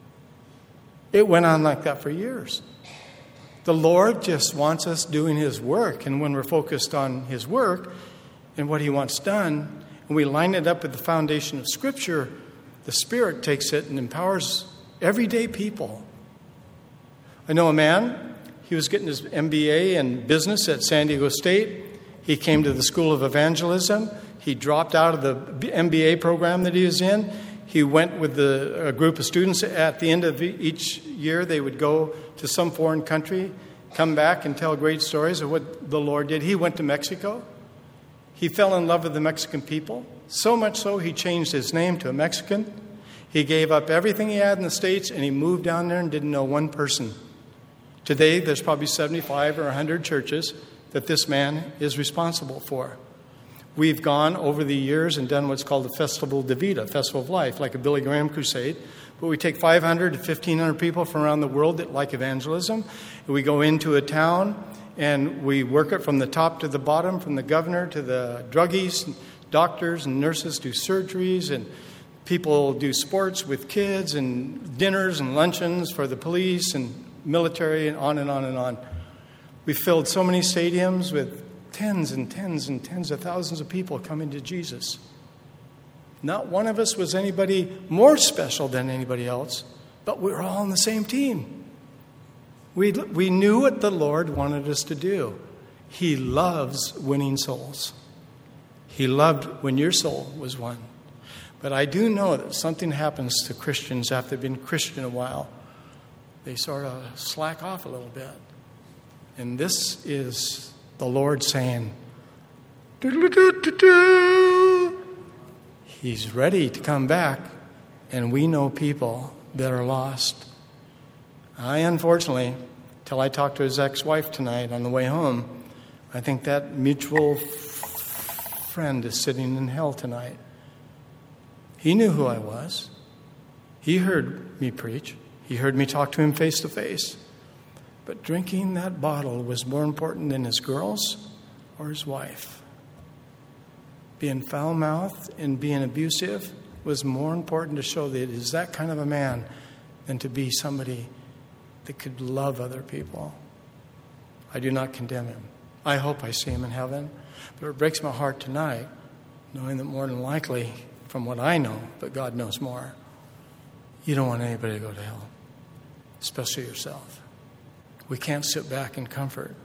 It went on like that for years. The Lord just wants us doing His work. And when we're focused on His work and what He wants done, and we line it up with the foundation of Scripture, the Spirit takes it and empowers everyday people. I know a man, he was getting his MBA in business at San Diego State. He came to the School of Evangelism. He dropped out of the MBA program that he was in. He went with a group of students. At the end of each year, they would go to some foreign country, come back and tell great stories of what the Lord did. He went to Mexico. He fell in love with the Mexican people, so much so he changed his name to a Mexican. He gave up everything he had in the States, and he moved down there and didn't know one person. Today, there's probably 75 or 100 churches that this man is responsible for. We've gone over the years and done what's called the Festival de Vida, Festival of Life, like a Billy Graham crusade. But we take 500 to 1,500 people from around the world that like evangelism. And we go into a town And we work it from the top to the bottom, from the governor to the druggies. Doctors and nurses do surgeries, and people do sports with kids, and dinners and luncheons for the police and military, and on and on and on. We filled so many stadiums with tens and tens and tens of thousands of people coming to Jesus. Not one of us was anybody more special than anybody else, but we were all on the same team. We knew what the Lord wanted us to do. He loves winning souls. He loved when your soul was won. But I do know that something happens to Christians after they've been Christian a while. They sort of slack off a little bit. And this is the Lord saying, He's ready to come back, and we know people that are lost. I, unfortunately, till I talked to his ex-wife tonight on the way home, I think that mutual friend is sitting in hell tonight. He knew who I was. He heard me preach. He heard me talk to him face to face. But drinking that bottle was more important than his girls or his wife. Being foul-mouthed and being abusive was more important to show that he's that kind of a man than to be somebody that could love other people. I do not condemn him. I hope I see him in heaven. But it breaks my heart tonight, knowing that more than likely, from what I know, but God knows more, you don't want anybody to go to hell, especially yourself. We can't sit back in comfort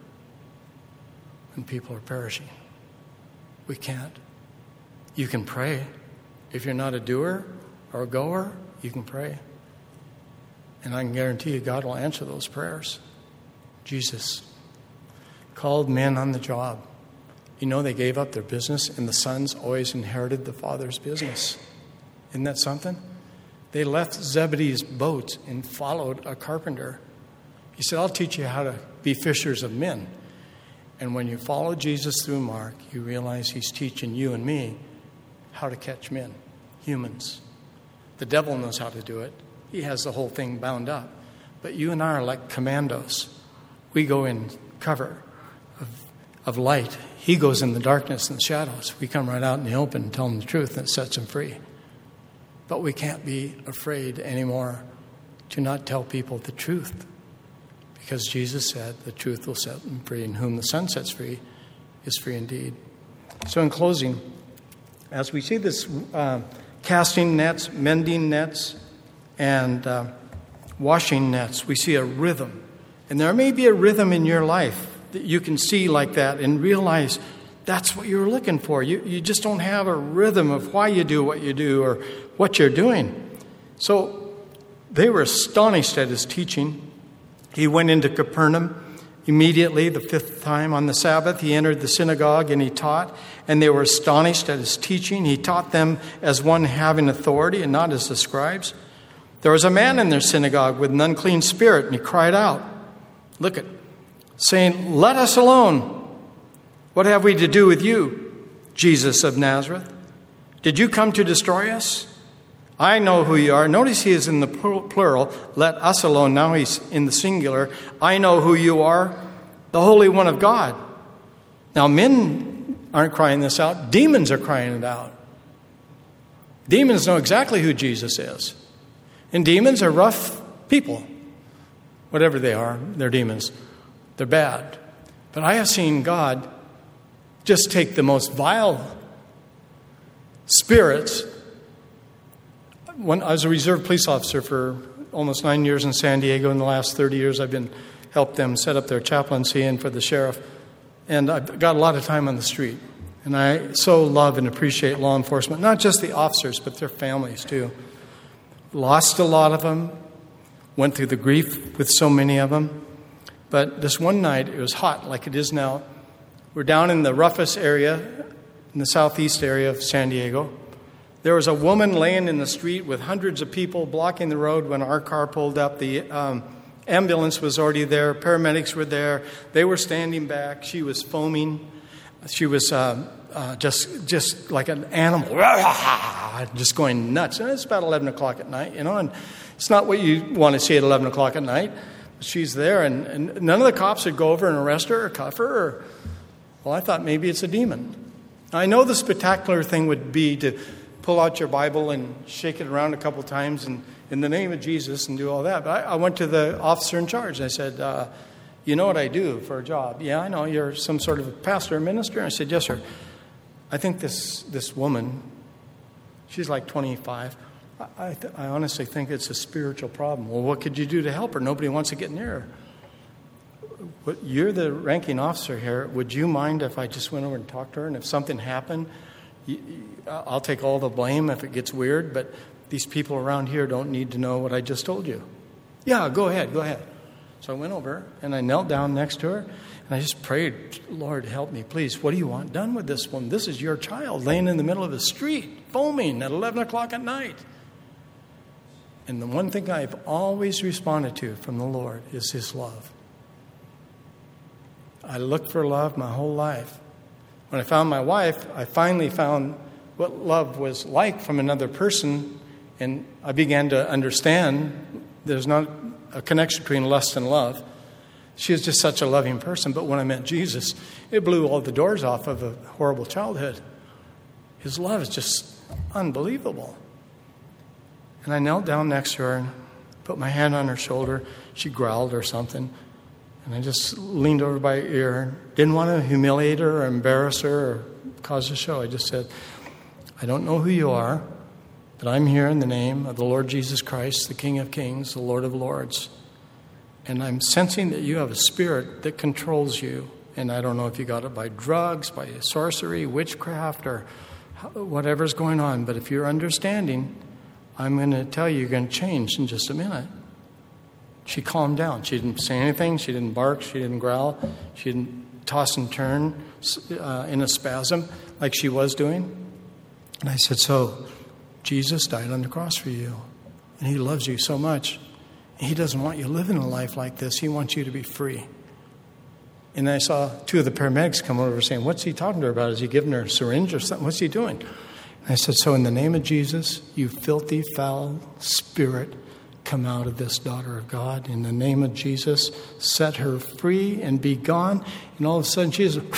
when people are perishing. We can't. You can pray. If you're not a doer or a goer, you can pray. And I can guarantee you God will answer those prayers. Jesus called men on the job. You know, they gave up their business, and the sons always inherited the father's business. Isn't that something? They left Zebedee's boat and followed a carpenter. He said, I'll teach you how to be fishers of men. And when you follow Jesus through Mark, you realize he's teaching you and me how to catch men, humans. The devil knows how to do it. He has the whole thing bound up. But you and I are like commandos. We go in cover of light. He goes in the darkness and the shadows. We come right out in the open and tell him the truth, and it sets him free. But we can't be afraid anymore to not tell people the truth. Because Jesus said the truth will set them free, and whom the Son sets free is free indeed. So in closing, as we see this casting nets, mending nets, and washing nets, we see a rhythm. And there may be a rhythm in your life that you can see like that and realize that's what you're looking for. You just don't have a rhythm of why you do what you do or what you're doing. So they were astonished at his teaching. He went into Capernaum immediately, the fifth time on the Sabbath. He entered the synagogue and he taught, and they were astonished at his teaching. He taught them as one having authority and not as the scribes. There was a man in their synagogue with an unclean spirit, and he cried out, saying, "Let us alone. What have we to do with you, Jesus of Nazareth? Did you come to destroy us? I know who you are." Notice he is in the plural. Let us alone. Now he's in the singular. I know who you are, the Holy One of God. Now men aren't crying this out. Demons are crying it out. Demons know exactly who Jesus is. And demons are rough people. Whatever they are, they're demons. They're bad. But I have seen God just take the most vile spirits. When I was a reserve police officer for almost 9 years in San Diego. In the last 30 years, I've been helped them set up their chaplaincy and for the sheriff. And I've got a lot of time on the street. And I so love and appreciate law enforcement, not just the officers, but their families too. Lost a lot of them. Went through the grief with so many of them. But this one night, it was hot like it is now. We're down in the roughest area, in the southeast area of San Diego. There was a woman laying in the street with hundreds of people blocking the road when our car pulled up. The ambulance was already there. Paramedics were there. They were standing back. She was foaming. She was just like an animal, just going nuts. And it's about 11 o'clock at night, and it's not what you want to see at 11 o'clock at night. She's there, and none of the cops would go over and arrest her or cuff her. Well, I thought maybe it's a demon. I know the spectacular thing would be to pull out your Bible and shake it around a couple times and in the name of Jesus and do all that. But I went to the officer in charge and I said, you know what I do for a job? Yeah, I know. You're some sort of a pastor or minister? And I said, yes, sir. I think this woman, she's like 25. I honestly think it's a spiritual problem. Well, what could you do to help her? Nobody wants to get near her. But you're the ranking officer here. Would you mind if I just went over and talked to her? And if something happened, I'll take all the blame if it gets weird. But these people around here don't need to know what I just told you. Yeah, go ahead. So I went over and I knelt down next to her. And I just prayed, Lord, help me, please. What do you want done with this woman? This is your child laying in the middle of the street, foaming at 11 o'clock at night. And the one thing I've always responded to from the Lord is His love. I looked for love my whole life. When I found my wife, I finally found what love was like from another person, and I began to understand there's not a connection between lust and love. She was just such a loving person, but when I met Jesus, it blew all the doors off of a horrible childhood. His love is just unbelievable. And I knelt down next to her and put my hand on her shoulder. She growled or something. And I just leaned over by her ear. Didn't want to humiliate her or embarrass her or cause a show. I just said, I don't know who you are, but I'm here in the name of the Lord Jesus Christ, the King of Kings, the Lord of Lords. And I'm sensing that you have a spirit that controls you. And I don't know if you got it by drugs, by sorcery, witchcraft, or whatever's going on. But if you're understanding, I'm going to tell you you're going to change in just a minute. She calmed down. She didn't say anything. She didn't bark. She didn't growl. She didn't toss and turn in a spasm like she was doing. And I said, so Jesus died on the cross for you. And He loves you so much. He doesn't want you living a life like this. He wants you to be free. And I saw two of the paramedics come over saying, what's he talking to her about? Is he giving her a syringe or something? What's he doing? And I said, so in the name of Jesus, you filthy, foul spirit, come out of this daughter of God. In the name of Jesus, set her free and be gone. And all of a sudden, she just,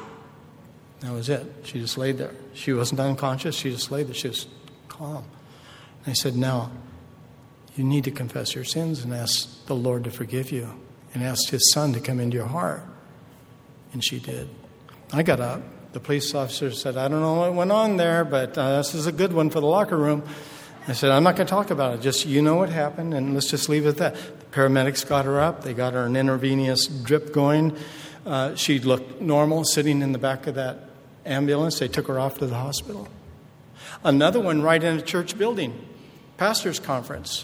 that was it. She just laid there. She wasn't unconscious. She just laid there. She was calm. And I said, now, you need to confess your sins and ask the Lord to forgive you and ask His Son to come into your heart. And she did. I got up. The police officer said, I don't know what went on there, but this is a good one for the locker room. I said, I'm not going to talk about it. Just, you know what happened, and let's just leave it at that. The paramedics got her up. They got her an intravenous drip going. She looked normal sitting in the back of that ambulance. They took her off to the hospital. Another one right in a church building, pastor's conference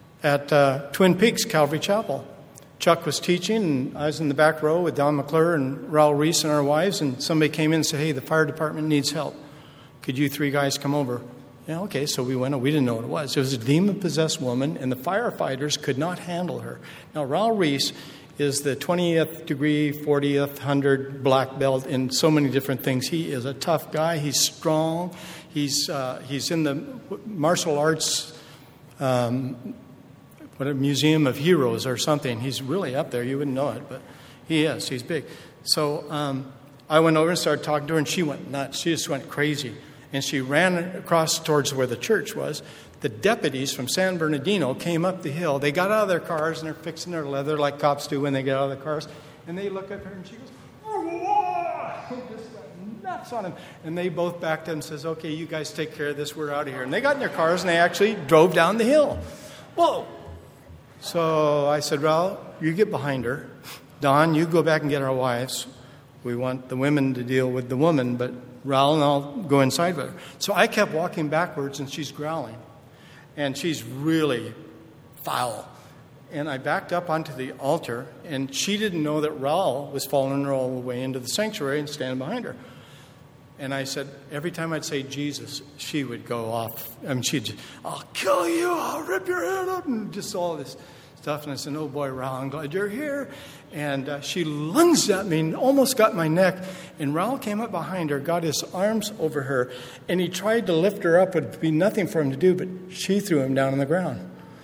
at Twin Peaks Calvary Chapel. Chuck was teaching, and I was in the back row with Don McClure and Raul Reese and our wives, and somebody came in and said, hey, the fire department needs help. Could you three guys come over? Yeah, okay, so we went. We didn't know what it was. It was a demon-possessed woman, and the firefighters could not handle her. Now, Raul Reese is the 20th degree, 40th, 100 black belt in so many different things. He is a tough guy. He's strong. He's in the martial arts Museum of Heroes or something. He's really up there. You wouldn't know it, but he is. He's big. So I went over and started talking to her, and she went nuts. She just went crazy. And she ran across towards where the church was. The deputies from San Bernardino came up the hill. They got out of their cars, and they're fixing their leather like cops do when they get out of their cars. And they look at her, and she goes, oh, just went nuts on him. And they both backed up and says, okay, you guys take care of this. We're out of here. And they got in their cars, and they actually drove down the hill. Whoa. So I said, Raul, you get behind her. Don, you go back and get our wives. We want the women to deal with the woman, but Raul and I'll go inside with her. So I kept walking backwards, and she's growling. And she's really foul. And I backed up onto the altar, and she didn't know that Raul was following her all the way into the sanctuary and standing behind her. And I said, every time I'd say Jesus, she would go off. I mean, she'd, I'll kill you, I'll rip your head up, and just all this stuff. And I said, oh boy, Raul, I'm glad you're here. And she lunged at me and almost got my neck. And Raul came up behind her, got his arms over her, and he tried to lift her up. It would be nothing for him to do, but she threw him down on the ground.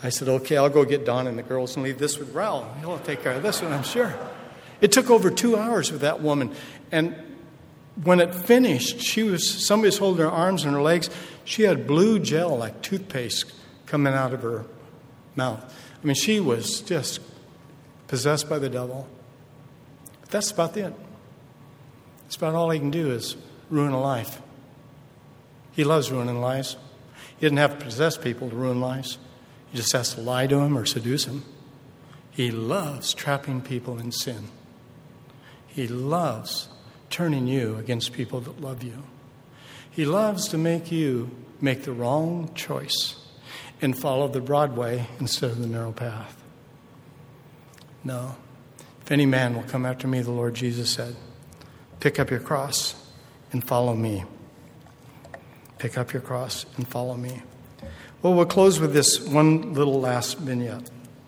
I said, okay, I'll go get Don and the girls and leave this with Raul. He'll take care of this one, I'm sure. It took over 2 hours with that woman. And when it finished, somebody was holding her arms and her legs. She had blue gel like toothpaste coming out of her mouth. I mean, she was just possessed by the devil. But that's about it. That's about all he can do is ruin a life. He loves ruining lives. He doesn't have to possess people to ruin lives. He just has to lie to them or seduce them. He loves trapping people in sin. He loves turning you against people that love you. He loves to make you make the wrong choice and follow the broad way instead of the narrow path. No. If any man will come after me, the Lord Jesus said, pick up your cross and follow me. Pick up your cross and follow me. Well, we'll close with this one little last vignette.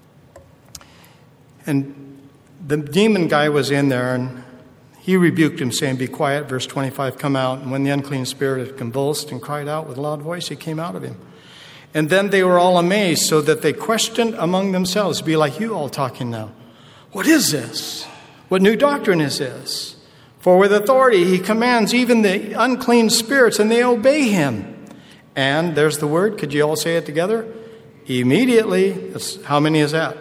And the demon guy was in there, and he rebuked him, saying, be quiet. Verse 25, come out. And when the unclean spirit had convulsed and cried out with a loud voice, he came out of him. And then they were all amazed, so that they questioned among themselves, be like you all talking now. What is this? What new doctrine is this? For with authority he commands even the unclean spirits, and they obey him. And there's the word. Could you all say it together? Immediately. How many is that?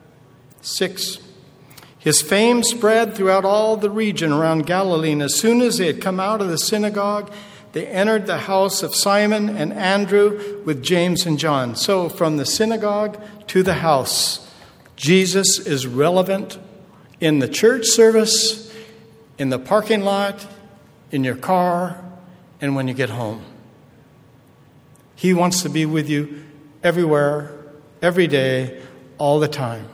6. His fame spread throughout all the region around Galilee. And as soon as they had come out of the synagogue, they entered the house of Simon and Andrew with James and John. So from the synagogue to the house, Jesus is relevant in the church service, in the parking lot, in your car, and when you get home. He wants to be with you everywhere, every day, all the time.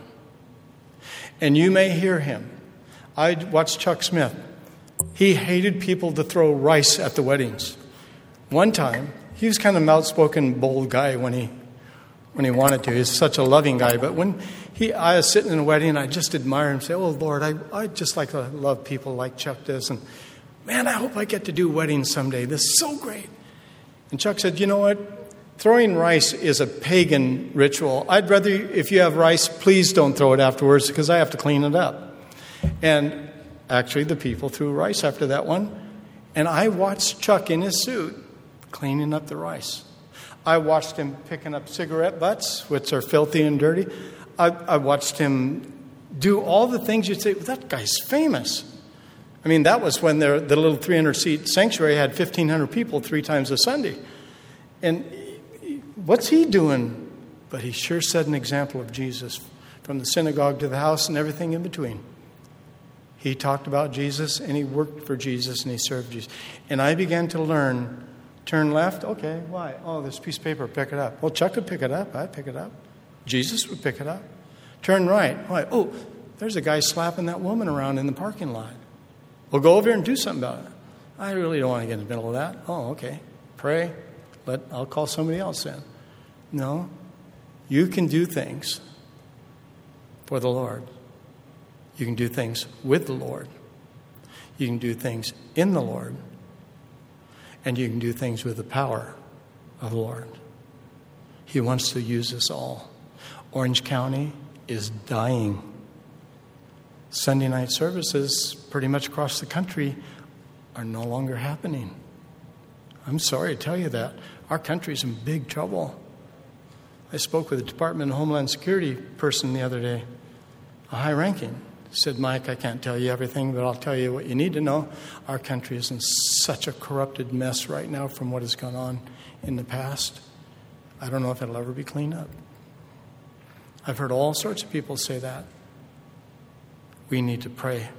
And you may hear him. I watched Chuck Smith. He hated people to throw rice at the weddings. One time, he was kind of an outspoken, bold guy when he wanted to. He's such a loving guy. But when I was sitting in a wedding, and I just admire him, say, oh, Lord, I just like to love people like Chuck does. And, man, I hope I get to do weddings someday. This is so great. And Chuck said, you know what? Throwing rice is a pagan ritual. I'd rather, if you have rice, please don't throw it afterwards because I have to clean it up. And actually, the people threw rice after that one. And I watched Chuck in his suit cleaning up the rice. I watched him picking up cigarette butts, which are filthy and dirty. I watched him do all the things you'd say, well, that guy's famous. I mean, that was when the little 300-seat sanctuary had 1,500 people 3 times a Sunday. And what's he doing? But he sure set an example of Jesus from the synagogue to the house and everything in between. He talked about Jesus, and he worked for Jesus, and he served Jesus. And I began to learn, turn left, okay, why? Oh, this piece of paper, pick it up. Well, Chuck would pick it up, I'd pick it up. Jesus would pick it up. Turn right, why? Oh, there's a guy slapping that woman around in the parking lot. Well, go over here and do something about it. I really don't want to get in the middle of that. Oh, okay, pray. But I'll call somebody else in. No, you can do things for the Lord. You can do things with the Lord. You can do things in the Lord. And you can do things with the power of the Lord. He wants to use us all. Orange County is dying. Sunday night services pretty much across the country are no longer happening. I'm sorry to tell you that. Our country's in big trouble. I spoke with a Department of Homeland Security person the other day, a high-ranking. Said, Mike, I can't tell you everything, but I'll tell you what you need to know. Our country is in such a corrupted mess right now from what has gone on in the past. I don't know if it'll ever be cleaned up. I've heard all sorts of people say that. We need to pray.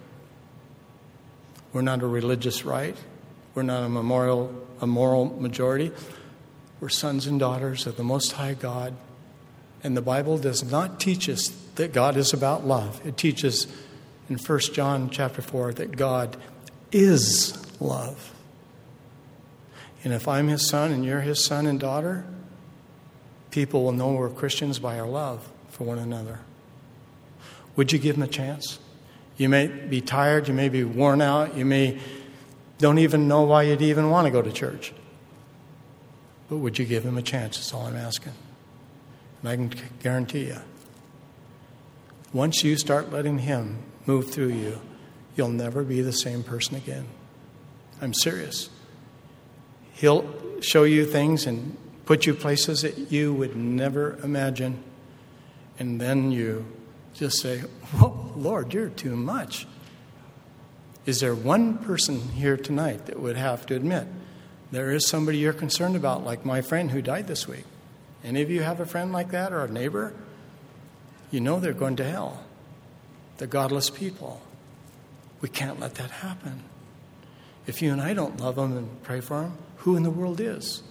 We're not a religious right. We're not a moral majority. We're sons and daughters of the Most High God. And the Bible does not teach us that God is about love. It teaches in 1 John chapter 4 that God is love. And if I'm his son and you're his son and daughter, people will know we're Christians by our love for one another. Would you give them a chance? You may be tired. You may be worn out. You may don't even know why you'd even want to go to church. But would you give them a chance? That's all I'm asking. And I can guarantee you, once you start letting him move through you, you'll never be the same person again. I'm serious. He'll show you things and put you places that you would never imagine. And then you just say, "Whoa, Lord, you're too much." Is there one person here tonight that would have to admit there is somebody you're concerned about, like my friend who died this week? Any of you have a friend like that or a neighbor? You know they're going to hell. They're godless people. We can't let that happen. If you and I don't love them and pray for them, who in the world is?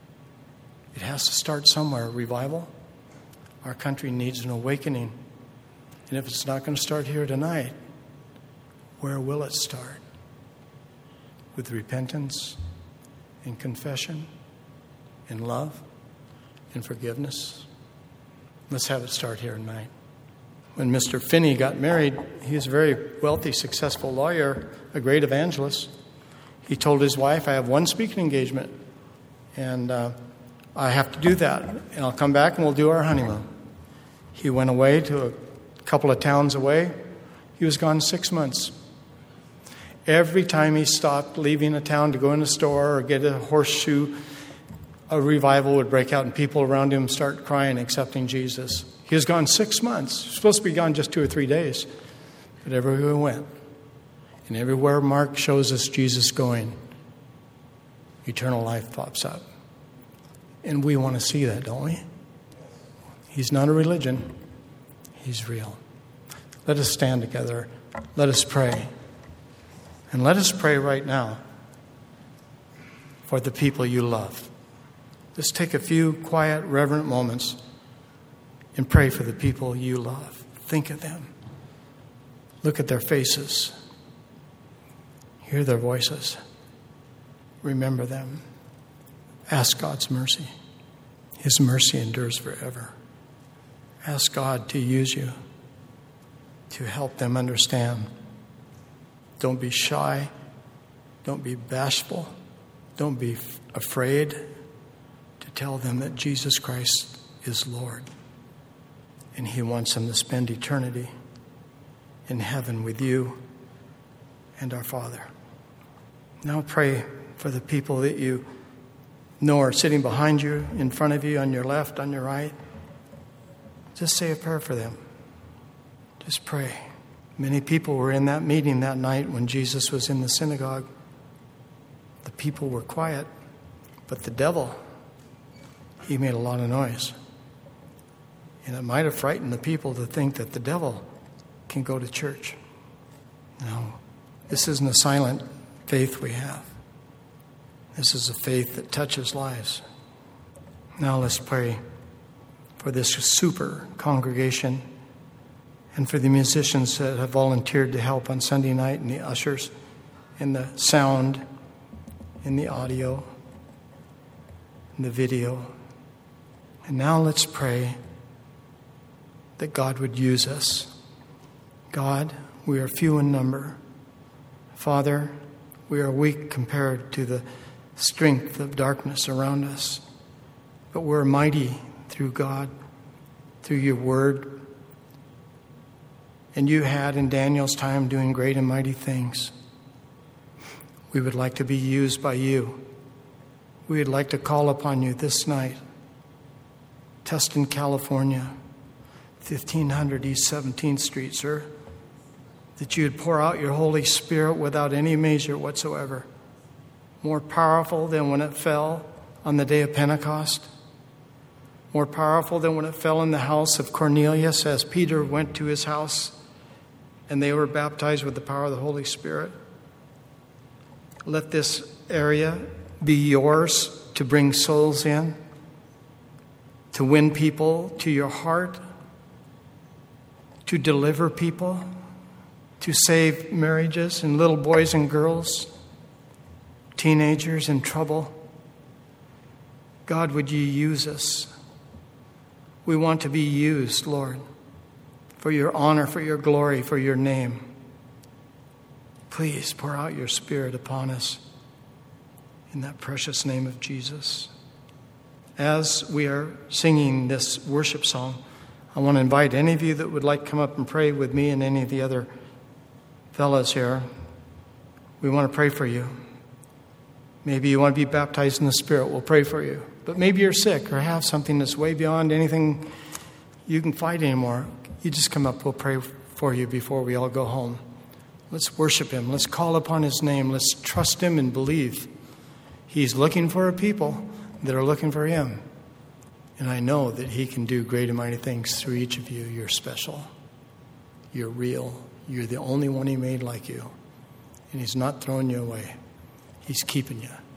It has to start somewhere. Revival. Our country needs an awakening. And if it's not going to start here tonight, where will it start? With repentance and confession and love and forgiveness. Let's have it start here tonight. When Mr. Finney got married, he was a very wealthy, successful lawyer, a great evangelist. He told his wife, "I have one speaking engagement, and I have to do that, and I'll come back and we'll do our honeymoon." He went away to a couple of towns away. He was gone 6 months. Every time he stopped leaving a town to go in a store or get a horseshoe, a revival would break out and people around him start crying, accepting Jesus. He was gone 6 months. He was supposed to be gone just 2 or 3 days. But everywhere he went, and everywhere Mark shows us Jesus going, eternal life pops up. And we want to see that, don't we? He's not a religion. He's real. Let us stand together. Let us pray. And let us pray right now for the people you love. Just take a few quiet, reverent moments and pray for the people you love. Think of them. Look at their faces. Hear their voices. Remember them. Ask God's mercy. His mercy endures forever. Ask God to use you to help them understand. Don't be shy. Don't be bashful. Don't be afraid to tell them that Jesus Christ is Lord. And He wants them to spend eternity in heaven with you and our Father. Now pray for the people that you know are sitting behind you, in front of you, on your left, on your right. Just say a prayer for them. Just pray. Many people were in that meeting that night when Jesus was in the synagogue. The people were quiet, but the devil, he made a lot of noise. And it might have frightened the people to think that the devil can go to church. No, this isn't a silent faith we have. This is a faith that touches lives. Now let's pray for this super congregation and for the musicians that have volunteered to help on Sunday night, and the ushers, and the sound, and the audio, and the video. And now let's pray that God would use us. God, we are few in number. Father, we are weak compared to the strength of darkness around us. But we're mighty through God, through your word. And you had in Daniel's time doing great and mighty things. We would like to be used by you. We would like to call upon you this night. Tustin, California, 1500 East 17th Street, sir. That you would pour out your Holy Spirit without any measure whatsoever. More powerful than when it fell on the day of Pentecost. More powerful than when it fell in the house of Cornelius as Peter went to his house and they were baptized with the power of the Holy Spirit. Let this area be yours to bring souls in, to win people to your heart, to deliver people, to save marriages and little boys and girls, teenagers in trouble. God, would you use us? We want to be used, Lord, for your honor, for your glory, for your name. Please pour out your Spirit upon us in that precious name of Jesus. as we are singing this worship song, I want to invite any of you that would like to come up and pray with me and any of the other fellows here. We want to pray for you. Maybe you want to be baptized in the Spirit. We'll pray for you. But maybe you're sick or have something that's way beyond anything you can fight anymore. You just come up. We'll pray for you before we all go home. Let's worship him. Let's call upon his name. Let's trust him and believe. He's looking for a people that are looking for him. And I know that he can do great and mighty things through each of you. You're special. You're real. You're the only one he made like you. And he's not throwing you away. He's keeping you.